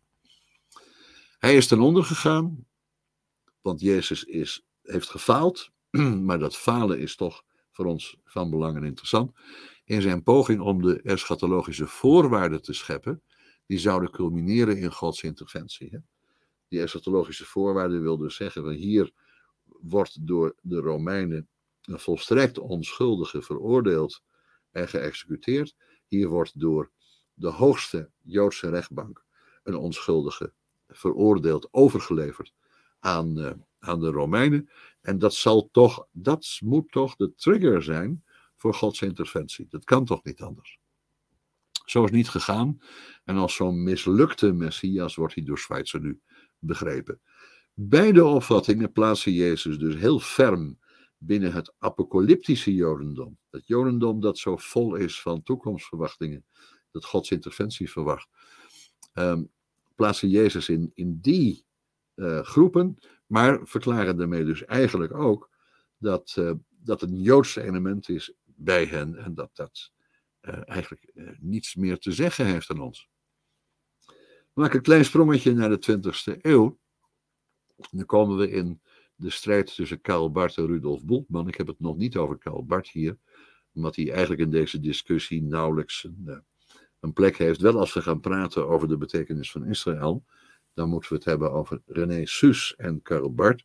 Speaker 2: Hij is ten onder gegaan, want Jezus is, heeft gefaald, maar dat falen is toch voor ons van belang en interessant. In zijn poging om de eschatologische voorwaarden te scheppen, die zouden culmineren in Gods interventie. Hè? Die eschatologische voorwaarden wil dus zeggen, van hier wordt door de Romeinen een volstrekt onschuldige veroordeeld en geëxecuteerd. Hier wordt door de hoogste Joodse rechtbank een onschuldige veroordeeld, overgeleverd aan, uh, aan de Romeinen. En dat zal toch, dat moet toch de trigger zijn voor Gods interventie. Dat kan toch niet anders. Zo is niet gegaan. En als zo'n mislukte Messias wordt hij door Schweitzer nu begrepen. Beide opvattingen plaatsen Jezus dus heel ferm binnen het apocalyptische Jodendom. Het Jodendom dat zo vol is van toekomstverwachtingen, dat Gods interventie verwacht. Um, plaatsen Jezus in, in die uh, groepen, maar verklaren daarmee dus eigenlijk ook dat, uh, dat een Joodse element is bij hen en dat dat uh, eigenlijk uh, niets meer te zeggen heeft aan ons. We maken een klein sprongetje naar de twintigste eeuw. Dan komen we in de strijd tussen Karl Barth en Rudolf Bultmann. Ik heb het nog niet over Karl Barth hier, omdat hij eigenlijk in deze discussie nauwelijks een, uh, een plek heeft. Wel als we gaan praten over de betekenis van Israël, dan moeten we het hebben over René Suess en Karl Barth.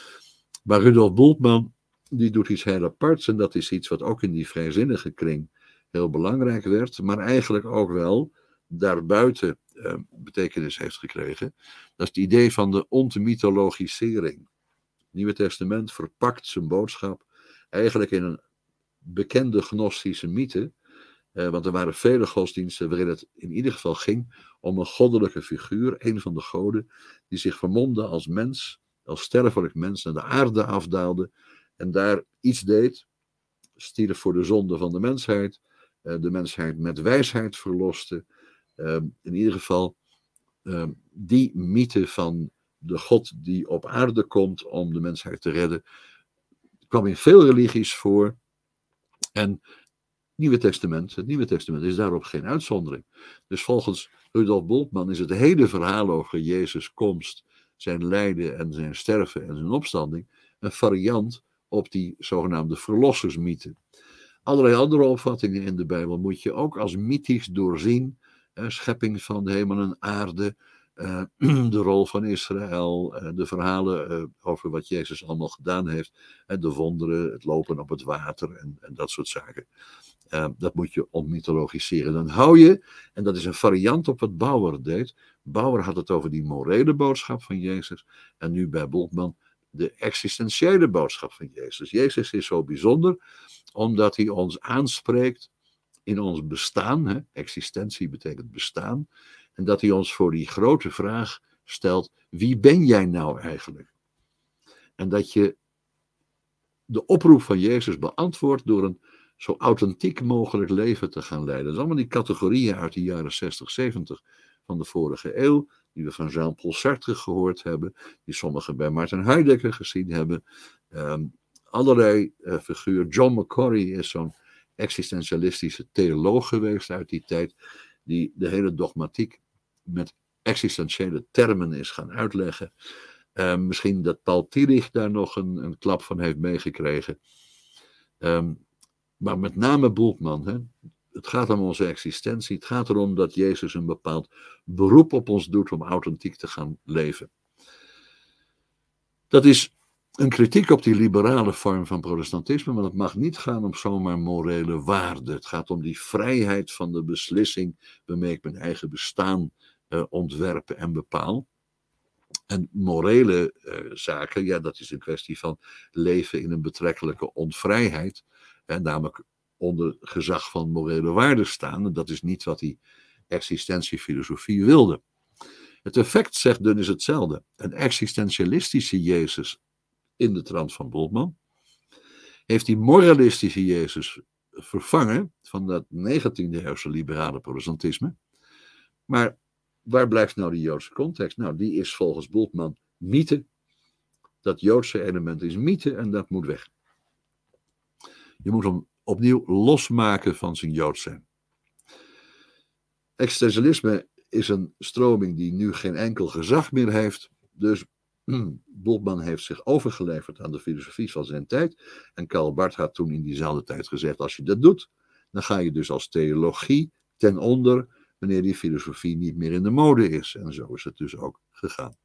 Speaker 2: Maar Rudolf Bultmann, die doet iets heel aparts en dat is iets wat ook in die vrijzinnige kring heel belangrijk werd, maar eigenlijk ook wel daarbuiten uh, betekenis heeft gekregen. Dat is het idee van de ontmythologisering. Het Nieuwe Testament verpakt zijn boodschap eigenlijk in een bekende gnostische mythe, uh, want er waren vele godsdiensten waarin het in ieder geval ging om een goddelijke figuur, een van de goden, die zich vermomde als mens, als sterfelijk mens, naar de aarde afdaalde en daar iets deed, stierf voor de zonde van de mensheid, uh, de mensheid met wijsheid verloste. Uh, in ieder geval uh, die mythe van de God die op aarde komt om de mensheid te redden, kwam in veel religies voor. En het Nieuwe Testament, het Nieuwe Testament is daarop geen uitzondering. Dus volgens Rudolf Bultmann is het hele verhaal over Jezus' komst, zijn lijden en zijn sterven en zijn opstanding een variant op die zogenaamde verlossersmythe. Allerlei andere opvattingen in de Bijbel moet je ook als mythisch doorzien. Uh, schepping van de hemel en aarde, uh, de rol van Israël, uh, de verhalen uh, over wat Jezus allemaal gedaan heeft, uh, de wonderen, het lopen op het water en, en dat soort zaken. Uh, dat moet je ontmythologiseren. Dan hou je, en dat is een variant op wat Bauer deed. Bauer had het over die morele boodschap van Jezus en nu bij Bultmann de existentiële boodschap van Jezus. Jezus is zo bijzonder omdat hij ons aanspreekt in ons bestaan, hè? Existentie betekent bestaan, en dat hij ons voor die grote vraag stelt, wie ben jij nou eigenlijk? En dat je de oproep van Jezus beantwoordt door een zo authentiek mogelijk leven te gaan leiden. Dat zijn allemaal die categorieën uit de jaren zestig, zeventig van de vorige eeuw, die we van Jean-Paul Sartre gehoord hebben, die sommigen bij Martin Heidegger gezien hebben. Um, allerlei uh, figuren. John Macquarie is zo'n existentialistische theoloog geweest uit die tijd, die de hele dogmatiek met existentiële termen is gaan uitleggen. Uh, misschien dat Paul Tillich daar nog een, een klap van heeft meegekregen. Um, maar met name Bultmann. Hè? Het gaat om onze existentie. Het gaat erom dat Jezus een bepaald beroep op ons doet om authentiek te gaan leven. Dat is een kritiek op die liberale vorm van protestantisme, maar het mag niet gaan om zomaar morele waarden. Het gaat om die vrijheid van de beslissing waarmee ik mijn eigen bestaan uh, ontwerpen en bepaal. En morele uh, zaken, ja, dat is een kwestie van leven in een betrekkelijke onvrijheid. En namelijk onder gezag van morele waarden staan. En dat is niet wat die existentiefilosofie wilde. Het effect, zegt Dunn, is hetzelfde. Een existentialistische Jezus in de trant van Bultmann heeft die moralistische Jezus vervangen van dat negentiende eeuwse liberale protestantisme. Maar waar blijft nou die Joodse context? Nou, die is volgens Bultmann mythe. Dat Joodse element is mythe en dat moet weg. Je moet hem opnieuw losmaken van zijn Joods zijn. Existentialisme is een stroming die nu geen enkel gezag meer heeft. Dus hmm, Bultmann heeft zich overgeleverd aan de filosofie van zijn tijd. En Karl Barth had toen in diezelfde tijd gezegd, als je dat doet, dan ga je dus als theologie ten onder wanneer die filosofie niet meer in de mode is. En zo is het dus ook gegaan.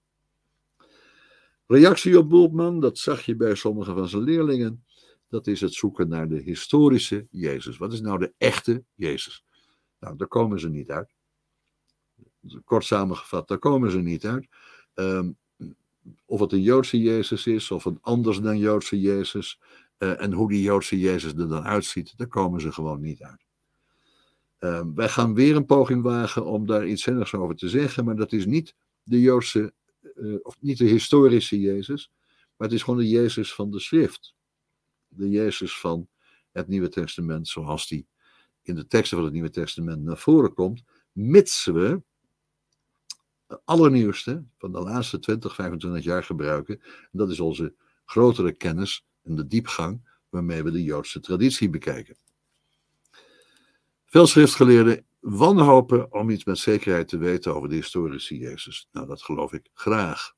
Speaker 2: Reactie op Bultmann, dat zag je bij sommige van zijn leerlingen. Dat is het zoeken naar de historische Jezus. Wat is nou de echte Jezus? Nou, daar komen ze niet uit. Kort samengevat, daar komen ze niet uit. Um, of het een Joodse Jezus is, of een anders dan Joodse Jezus. Uh, en hoe die Joodse Jezus er dan uitziet, daar komen ze gewoon niet uit. Um, wij gaan weer een poging wagen om daar iets zinnigs over te zeggen, maar dat is niet de Joodse, uh, of niet de historische Jezus, maar het is gewoon de Jezus van de Schrift. De Jezus van het Nieuwe Testament, zoals die in de teksten van het Nieuwe Testament naar voren komt, mits we het allernieuwste van de laatste twintig, vijfentwintig jaar gebruiken. En dat is onze grotere kennis en de diepgang waarmee we de Joodse traditie bekijken. Veel schriftgeleerden wanhopen om iets met zekerheid te weten over de historische Jezus. Nou, dat geloof ik graag.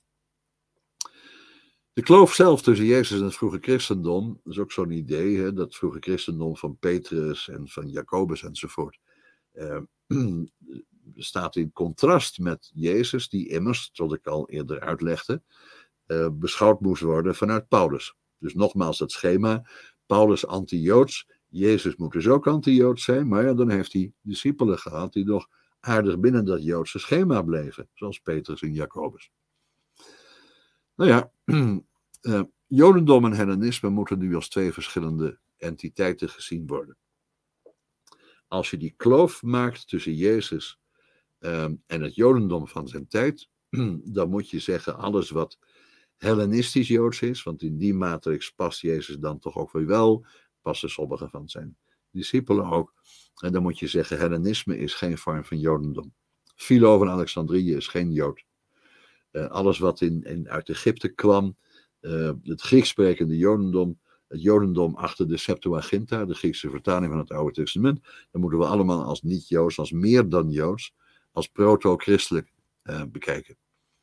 Speaker 2: De kloof zelf tussen Jezus en het vroege christendom, dat is ook zo'n idee, hè, dat vroege christendom van Petrus en van Jacobus enzovoort, uh, staat in contrast met Jezus, die immers, zoals ik al eerder uitlegde, uh, beschouwd moest worden vanuit Paulus. Dus nogmaals het schema, Paulus anti-Joods, Jezus moet dus ook anti-Joods zijn, maar ja, dan heeft hij discipelen gehad die nog aardig binnen dat Joodse schema bleven, zoals Petrus en Jacobus. Nou ja, uh, Jodendom en Hellenisme moeten nu als twee verschillende entiteiten gezien worden. Als je die kloof maakt tussen Jezus um, en het Jodendom van zijn tijd, dan moet je zeggen alles wat Hellenistisch Joods is, want in die matrix past Jezus dan toch ook weer wel, passen sommige van zijn discipelen ook. En dan moet je zeggen, Hellenisme is geen vorm van Jodendom. Philo van Alexandrië is geen Jood. Uh, alles wat in, in, uit Egypte kwam, uh, het Grieks sprekende Jodendom, het Jodendom achter de Septuaginta, de Griekse vertaling van het Oude Testament, dan moeten we allemaal als niet-Joods, als meer dan Joods, als proto-christelijk uh, bekijken.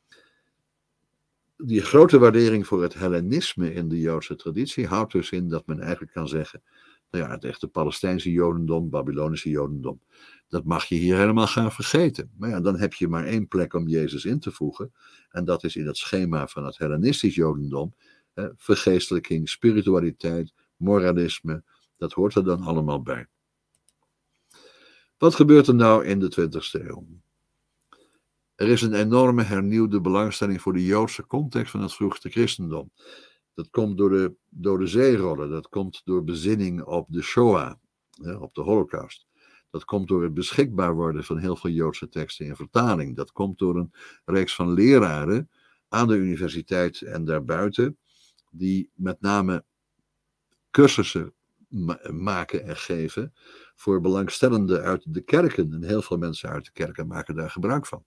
Speaker 2: Die grote waardering voor het Hellenisme in de Joodse traditie houdt dus in dat men eigenlijk kan zeggen, nou ja, het echte Palestijnse Jodendom, Babylonische Jodendom, dat mag je hier helemaal gaan vergeten. Maar ja, dan heb je maar één plek om Jezus in te voegen. En dat is in het schema van het Hellenistisch Jodendom. Eh, vergeestelijking, spiritualiteit, moralisme. Dat hoort er dan allemaal bij. Wat gebeurt er nou in de twintigste eeuw? Er is een enorme hernieuwde belangstelling voor de Joodse context van het vroegste christendom. Dat komt door de, door de zeerollen. Dat komt door bezinning op de Shoah, eh, op de Holocaust. Dat komt door het beschikbaar worden van heel veel Joodse teksten in vertaling. Dat komt door een reeks van leraren aan de universiteit en daarbuiten, die met name cursussen ma- maken en geven voor belangstellenden uit de kerken. En heel veel mensen uit de kerken maken daar gebruik van.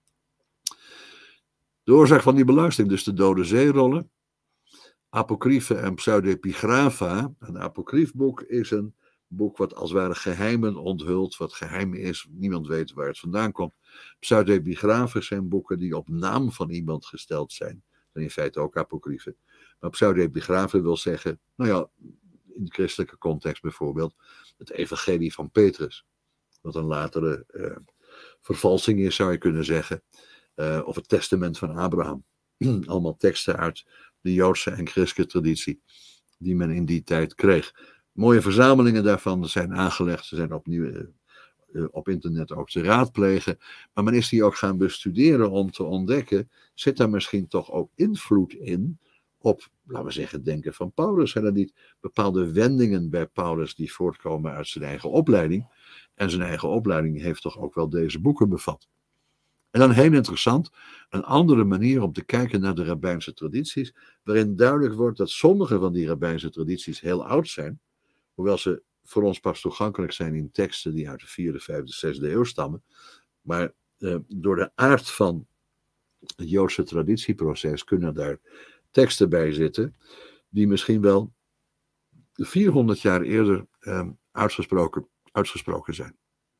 Speaker 2: De oorzaak van die belangstelling, dus de Dode Zeerollen, apocryphen en pseudepigrapha. Een apocryfboek is een boek wat als het ware geheimen onthult, wat geheim is, niemand weet waar het vandaan komt. Pseudepigraphen zijn boeken die op naam van iemand gesteld zijn. zijn in feite ook apocryfen. Maar pseudepigrafen wil zeggen, nou ja, in de christelijke context bijvoorbeeld, het evangelie van Petrus. Wat een latere uh, vervalsing is, zou je kunnen zeggen. Uh, of het testament van Abraham. Allemaal teksten uit de Joodse en christelijke traditie, die men in die tijd kreeg. Mooie verzamelingen daarvan zijn aangelegd, ze zijn opnieuw uh, uh, op internet ook te raadplegen. Maar men is die ook gaan bestuderen om te ontdekken, zit daar misschien toch ook invloed in op, laten we zeggen, denken van Paulus. Zijn er niet bepaalde wendingen bij Paulus die voortkomen uit zijn eigen opleiding? En zijn eigen opleiding heeft toch ook wel deze boeken bevat. En dan heel interessant, een andere manier om te kijken naar de rabbijnse tradities, waarin duidelijk wordt dat sommige van die rabbijnse tradities heel oud zijn, hoewel ze voor ons pas toegankelijk zijn in teksten die uit de vierde, vijfde, zesde eeuw stammen. Maar eh, door de aard van het Joodse traditieproces kunnen daar teksten bij zitten, die misschien wel vierhonderd jaar eerder eh, uitgesproken, uitgesproken zijn.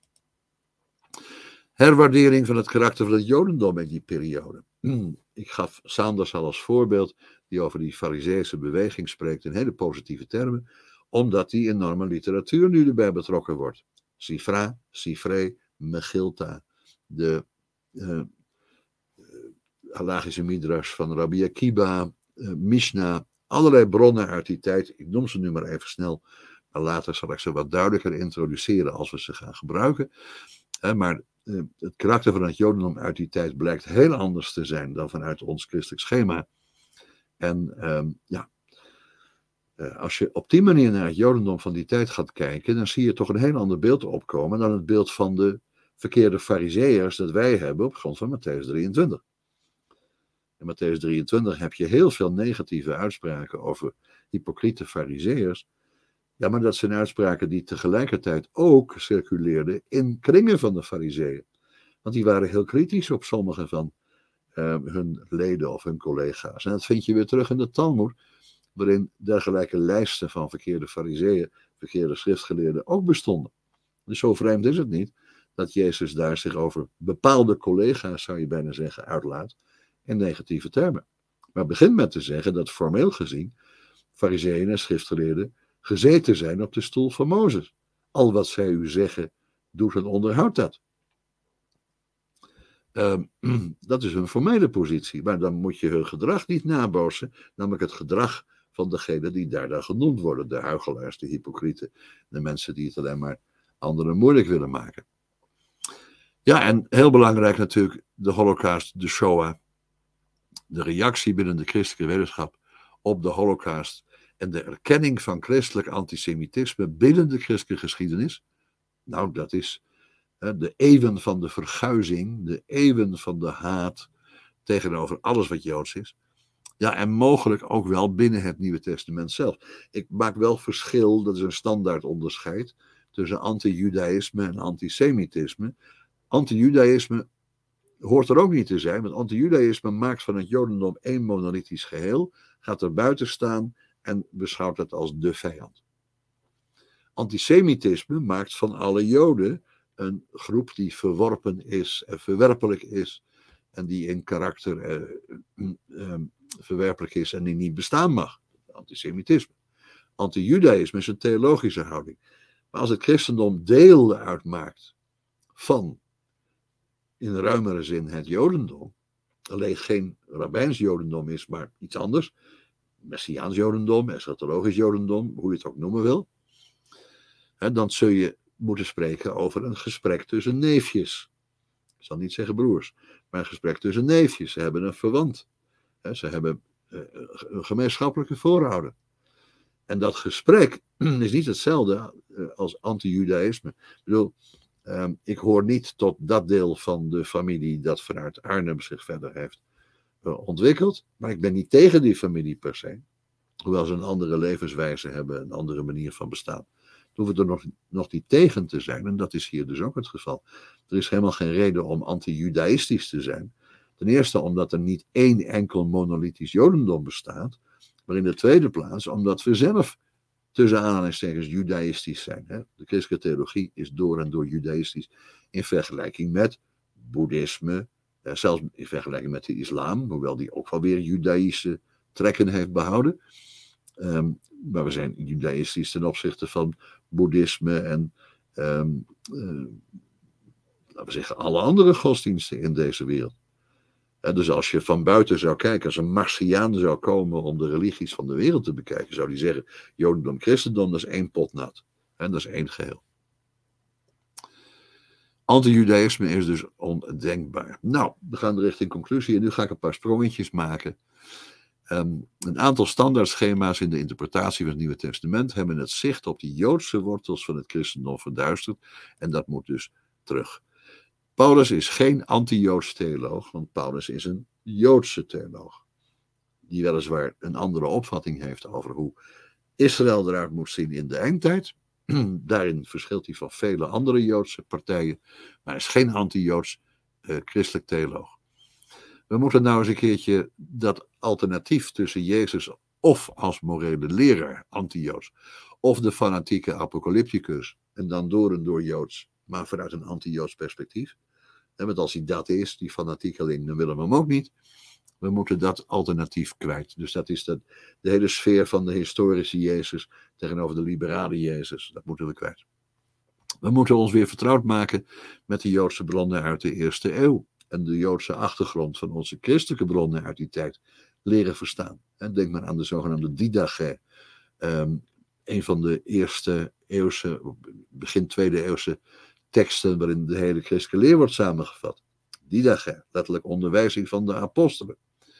Speaker 2: Herwaardering van het karakter van het Jodendom in die periode. Ik gaf Sanders al als voorbeeld, die over die Farizeese beweging spreekt in hele positieve termen, omdat die enorme literatuur nu erbij betrokken wordt. Sifra, Sifrei, Megilta, de uh, Halagische Midrash van Rabbi Akiba, uh, Mishnah, allerlei bronnen uit die tijd. Ik noem ze nu maar even snel, maar later zal ik ze wat duidelijker introduceren als we ze gaan gebruiken. Uh, maar uh, het karakter van het Jodendom uit die tijd blijkt heel anders te zijn dan vanuit ons christelijk schema. En um, ja, uh, als je op die manier naar het Jodendom van die tijd gaat kijken, dan zie je toch een heel ander beeld opkomen dan het beeld van de verkeerde farizeeërs dat wij hebben op grond van Matthäus drieëntwintig. In Matthäus drieëntwintig heb je heel veel negatieve uitspraken over hypocriete farizeeërs. Ja, maar dat zijn uitspraken die tegelijkertijd ook circuleerden in kringen van de farizeeën. Want die waren heel kritisch op sommige van uh, hun leden of hun collega's. En dat vind je weer terug in de Talmud, waarin dergelijke lijsten van verkeerde farizeeën, verkeerde schriftgeleerden ook bestonden. Dus zo vreemd is het niet dat Jezus daar zich over bepaalde collega's, zou je bijna zeggen, uitlaat in negatieve termen. Maar begint met te zeggen dat formeel gezien farizeeën en schriftgeleerden gezeten zijn op de stoel van Mozes. Al wat zij u zeggen, doet en onderhoudt dat. Uh, dat is hun formele positie, maar dan moet je hun gedrag niet nabootsen, namelijk het gedrag van degenen die daar dan genoemd worden, de huichelaars, de hypocrieten, de mensen die het alleen maar anderen moeilijk willen maken. Ja, en heel belangrijk natuurlijk de Holocaust, de Shoah, de reactie binnen de christelijke wetenschap op de Holocaust en de erkenning van christelijk antisemitisme binnen de christelijke geschiedenis. Nou, dat is hè, de eeuwen van de verguizing, de eeuwen van de haat tegenover alles wat Joods is. Ja, en mogelijk ook wel binnen het Nieuwe Testament zelf. Ik maak wel verschil, dat is een standaard onderscheid, tussen anti-judaïsme en antisemitisme. Anti-judaïsme hoort er ook niet te zijn, want anti-judaïsme maakt van het Jodendom één monolithisch geheel, gaat er buiten staan en beschouwt het als de vijand. Antisemitisme maakt van alle Joden een groep die verworpen is en verwerpelijk is en die in karakter uh, uh, verwerpelijk is en die niet bestaan mag. Antisemitisme. Anti-judaïsme is een theologische houding. Maar als het christendom deel uitmaakt van, in ruimere zin, het Jodendom, alleen geen rabbijns Jodendom is, maar iets anders, Messiaans Jodendom, eschatologisch Jodendom, hoe je het ook noemen wil, hè, dan zul je moeten spreken over een gesprek tussen neefjes. Ik zal niet zeggen broers, maar een gesprek tussen neefjes. Ze hebben een verwant. Hè, ze hebben uh, een gemeenschappelijke voorouder. En dat gesprek is niet hetzelfde uh, als anti-judaïsme. Ik bedoel, uh, ik hoor niet tot dat deel van de familie dat vanuit Arnhem zich verder heeft uh, ontwikkeld. Maar ik ben niet tegen die familie per se. Hoewel ze een andere levenswijze hebben, een andere manier van bestaan. Dan hoeven er nog, nog niet tegen te zijn. En dat is hier dus ook het geval. Er is helemaal geen reden om anti-judaïstisch te zijn. Ten eerste omdat er niet één enkel monolithisch Jodendom bestaat. Maar in de tweede plaats omdat we zelf tussen aanhalingstekens judaïstisch zijn. Hè? De christelijke theologie is door en door judaïstisch in vergelijking met boeddhisme, Uh, zelfs in vergelijking met de islam, hoewel die ook wel weer judaïsche trekken heeft behouden. Um, maar we zijn judaïstisch ten opzichte van boeddhisme en um, uh, laten we zeggen alle andere godsdiensten in deze wereld. Uh, dus als je van buiten zou kijken, als een Martiaan zou komen om de religies van de wereld te bekijken, zou die zeggen, Jodendom, Christendom, dat is één pot nat. En dat is één geheel. Anti-judaïsme is dus ondenkbaar. Nou, we gaan richting conclusie en nu ga ik een paar sprongetjes maken. Um, een aantal standaardschema's in de interpretatie van het Nieuwe Testament hebben het zicht op de Joodse wortels van het christendom verduisterd en dat moet dus terug. Paulus is geen anti-Joods theoloog, want Paulus is een Joodse theoloog, die weliswaar een andere opvatting heeft over hoe Israël eruit moet zien in de eindtijd. Daarin verschilt hij van vele andere Joodse partijen, maar hij is geen anti-Joods uh, christelijk theoloog. We moeten nou eens een keertje dat alternatief tussen Jezus of als morele leraar, anti-Joods, of de fanatieke apocalypticus, en dan door en door Joods, maar vanuit een anti-Joods perspectief. En want als hij dat is, die fanatiekeling, dan willen we hem ook niet. We moeten dat alternatief kwijt. Dus dat is de, de hele sfeer van de historische Jezus tegenover de liberale Jezus. Dat moeten we kwijt. We moeten ons weer vertrouwd maken met de Joodse bronnen uit de eerste eeuw. En de Joodse achtergrond van onze christelijke bronnen uit die tijd leren verstaan. En denk maar aan de zogenaamde Didache. Um, een van de eerste eeuwse, begin tweede eeuwse teksten waarin de hele christelijke leer wordt samengevat. Didache, letterlijk onderwijzing van de apostelen.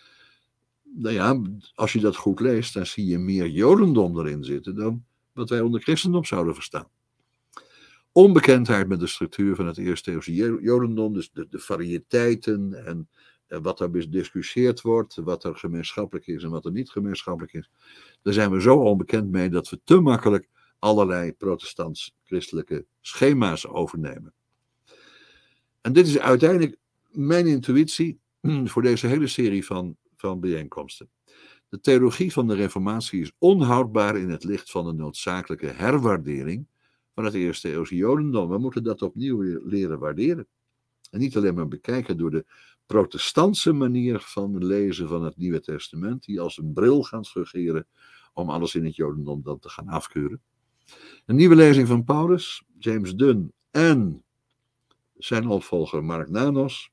Speaker 2: Nou ja, als je dat goed leest, dan zie je meer Jodendom erin zitten dan wat wij onder christendom zouden verstaan. Onbekendheid met de structuur van het eerste eeuwse Jodendom, dus de, de variëteiten en, en wat er bediscussieerd wordt, wat er gemeenschappelijk is en wat er niet gemeenschappelijk is. Daar zijn we zo onbekend mee dat we te makkelijk allerlei protestants-christelijke schema's overnemen. En dit is uiteindelijk mijn intuïtie voor deze hele serie van, van bijeenkomsten. De theologie van de Reformatie is onhoudbaar in het licht van de noodzakelijke herwaardering van het eerste eeuwse Jodendom. We moeten dat opnieuw leren waarderen. En niet alleen maar bekijken door de protestantse manier van lezen van het Nieuwe Testament, die als een bril gaan fungeren om alles in het Jodendom dan te gaan afkeuren. Een nieuwe lezing van Paulus, James Dunn en zijn opvolger Mark Nanos.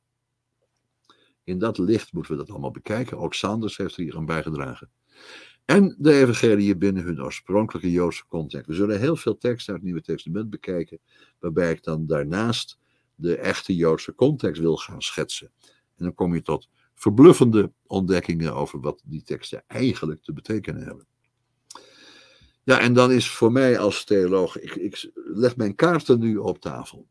Speaker 2: In dat licht moeten we dat allemaal bekijken. Ook Sanders heeft er hier aan bijgedragen. En de evangeliën binnen hun oorspronkelijke Joodse context. We zullen heel veel teksten uit het Nieuwe Testament bekijken, waarbij ik dan daarnaast de echte Joodse context wil gaan schetsen. En dan kom je tot verbluffende ontdekkingen over wat die teksten eigenlijk te betekenen hebben. Ja, en dan is voor mij als theoloog, ik, ik leg mijn kaarten nu op tafel.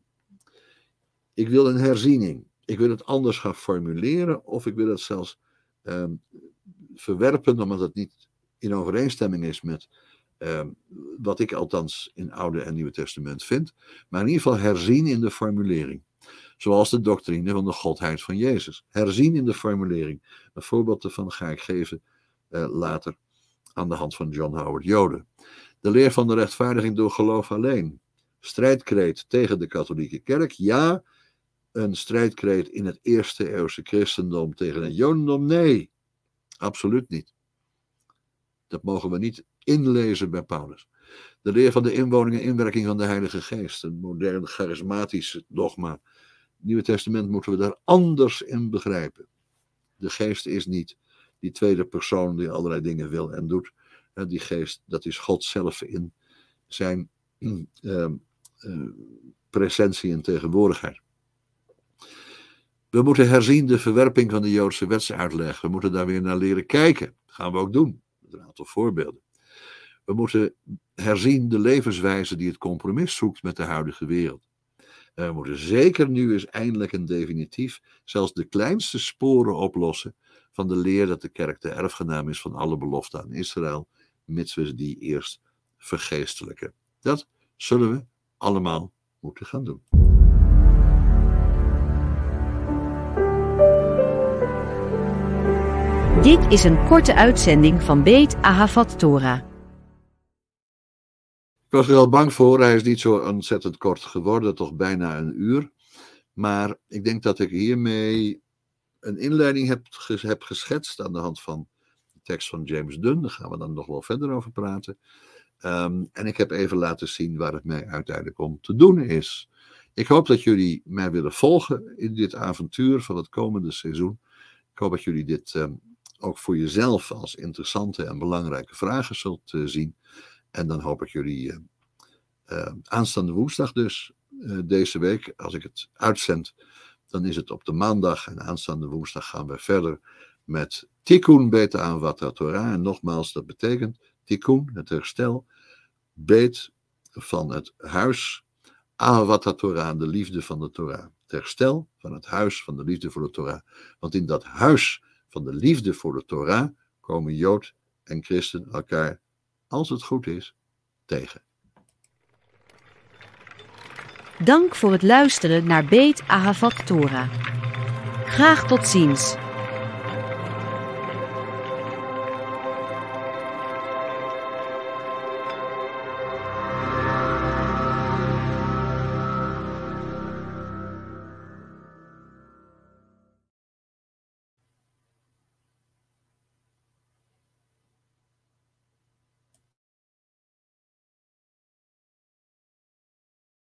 Speaker 2: Ik wil een herziening. Ik wil het anders gaan formuleren, of ik wil het zelfs um, verwerpen, omdat het niet in overeenstemming is met um, wat ik althans in Oude en Nieuwe Testament vind. Maar in ieder geval herzien in de formulering. Zoals de doctrine van de godheid van Jezus. Herzien in de formulering. Een voorbeeld daarvan ga ik geven uh, later aan de hand van John Howard Jode. De leer van de rechtvaardiging door geloof alleen. Strijdkreet tegen de katholieke kerk. Ja, een strijdkreet in het eerste eeuwse christendom tegen het Jodendom. Nee, absoluut niet. Dat mogen we niet inlezen bij Paulus. De leer van de inwoning en inwerking van de Heilige Geest. Een modern charismatisch dogma. Het Nieuwe Testament moeten we daar anders in begrijpen. De geest is niet die tweede persoon die allerlei dingen wil en doet. Die geest, dat is God zelf in zijn uh, uh, presentie en tegenwoordigheid. We moeten herzien de verwerping van de Joodse wetsuitleg. We moeten daar weer naar leren kijken. Dat gaan we ook doen. Met een aantal voorbeelden. We moeten herzien de levenswijze die het compromis zoekt met de huidige wereld. En we moeten zeker nu eens eindelijk en definitief zelfs de kleinste sporen oplossen van de leer dat de kerk de erfgenaam is van alle beloften aan Israël, mits we die eerst vergeestelijken. Dat zullen we allemaal moeten gaan doen.
Speaker 1: Dit is een korte uitzending van Beit Ahavat Torah.
Speaker 2: Ik was er al bang voor, hij is niet zo ontzettend kort geworden, toch bijna een uur. Maar ik denk dat ik hiermee een inleiding heb, ges, heb geschetst aan de hand van de tekst van James Dunn. Daar gaan we dan nog wel verder over praten. Um, en ik heb even laten zien waar het mij uiteindelijk om te doen is. Ik hoop dat jullie mij willen volgen in dit avontuur van het komende seizoen. Ik hoop dat jullie dit um, ook voor jezelf als interessante en belangrijke vragen zult uh, zien. En dan hoop ik jullie uh, uh, aanstaande woensdag dus, uh, deze week, als ik het uitzend, dan is het op de maandag. En aanstaande woensdag gaan we verder met Tikkun Bet Ahavat Torah. En nogmaals, dat betekent Tikkun, het herstel, Bet van het huis, Ahavat Torah, de liefde van de Torah. Het herstel van het huis van de liefde voor de Torah. Want in dat huis van de liefde voor de Torah komen Jood en Christen elkaar, als het goed is, tegen.
Speaker 1: Dank voor het luisteren naar Bet Ahavat Torah. Graag tot ziens.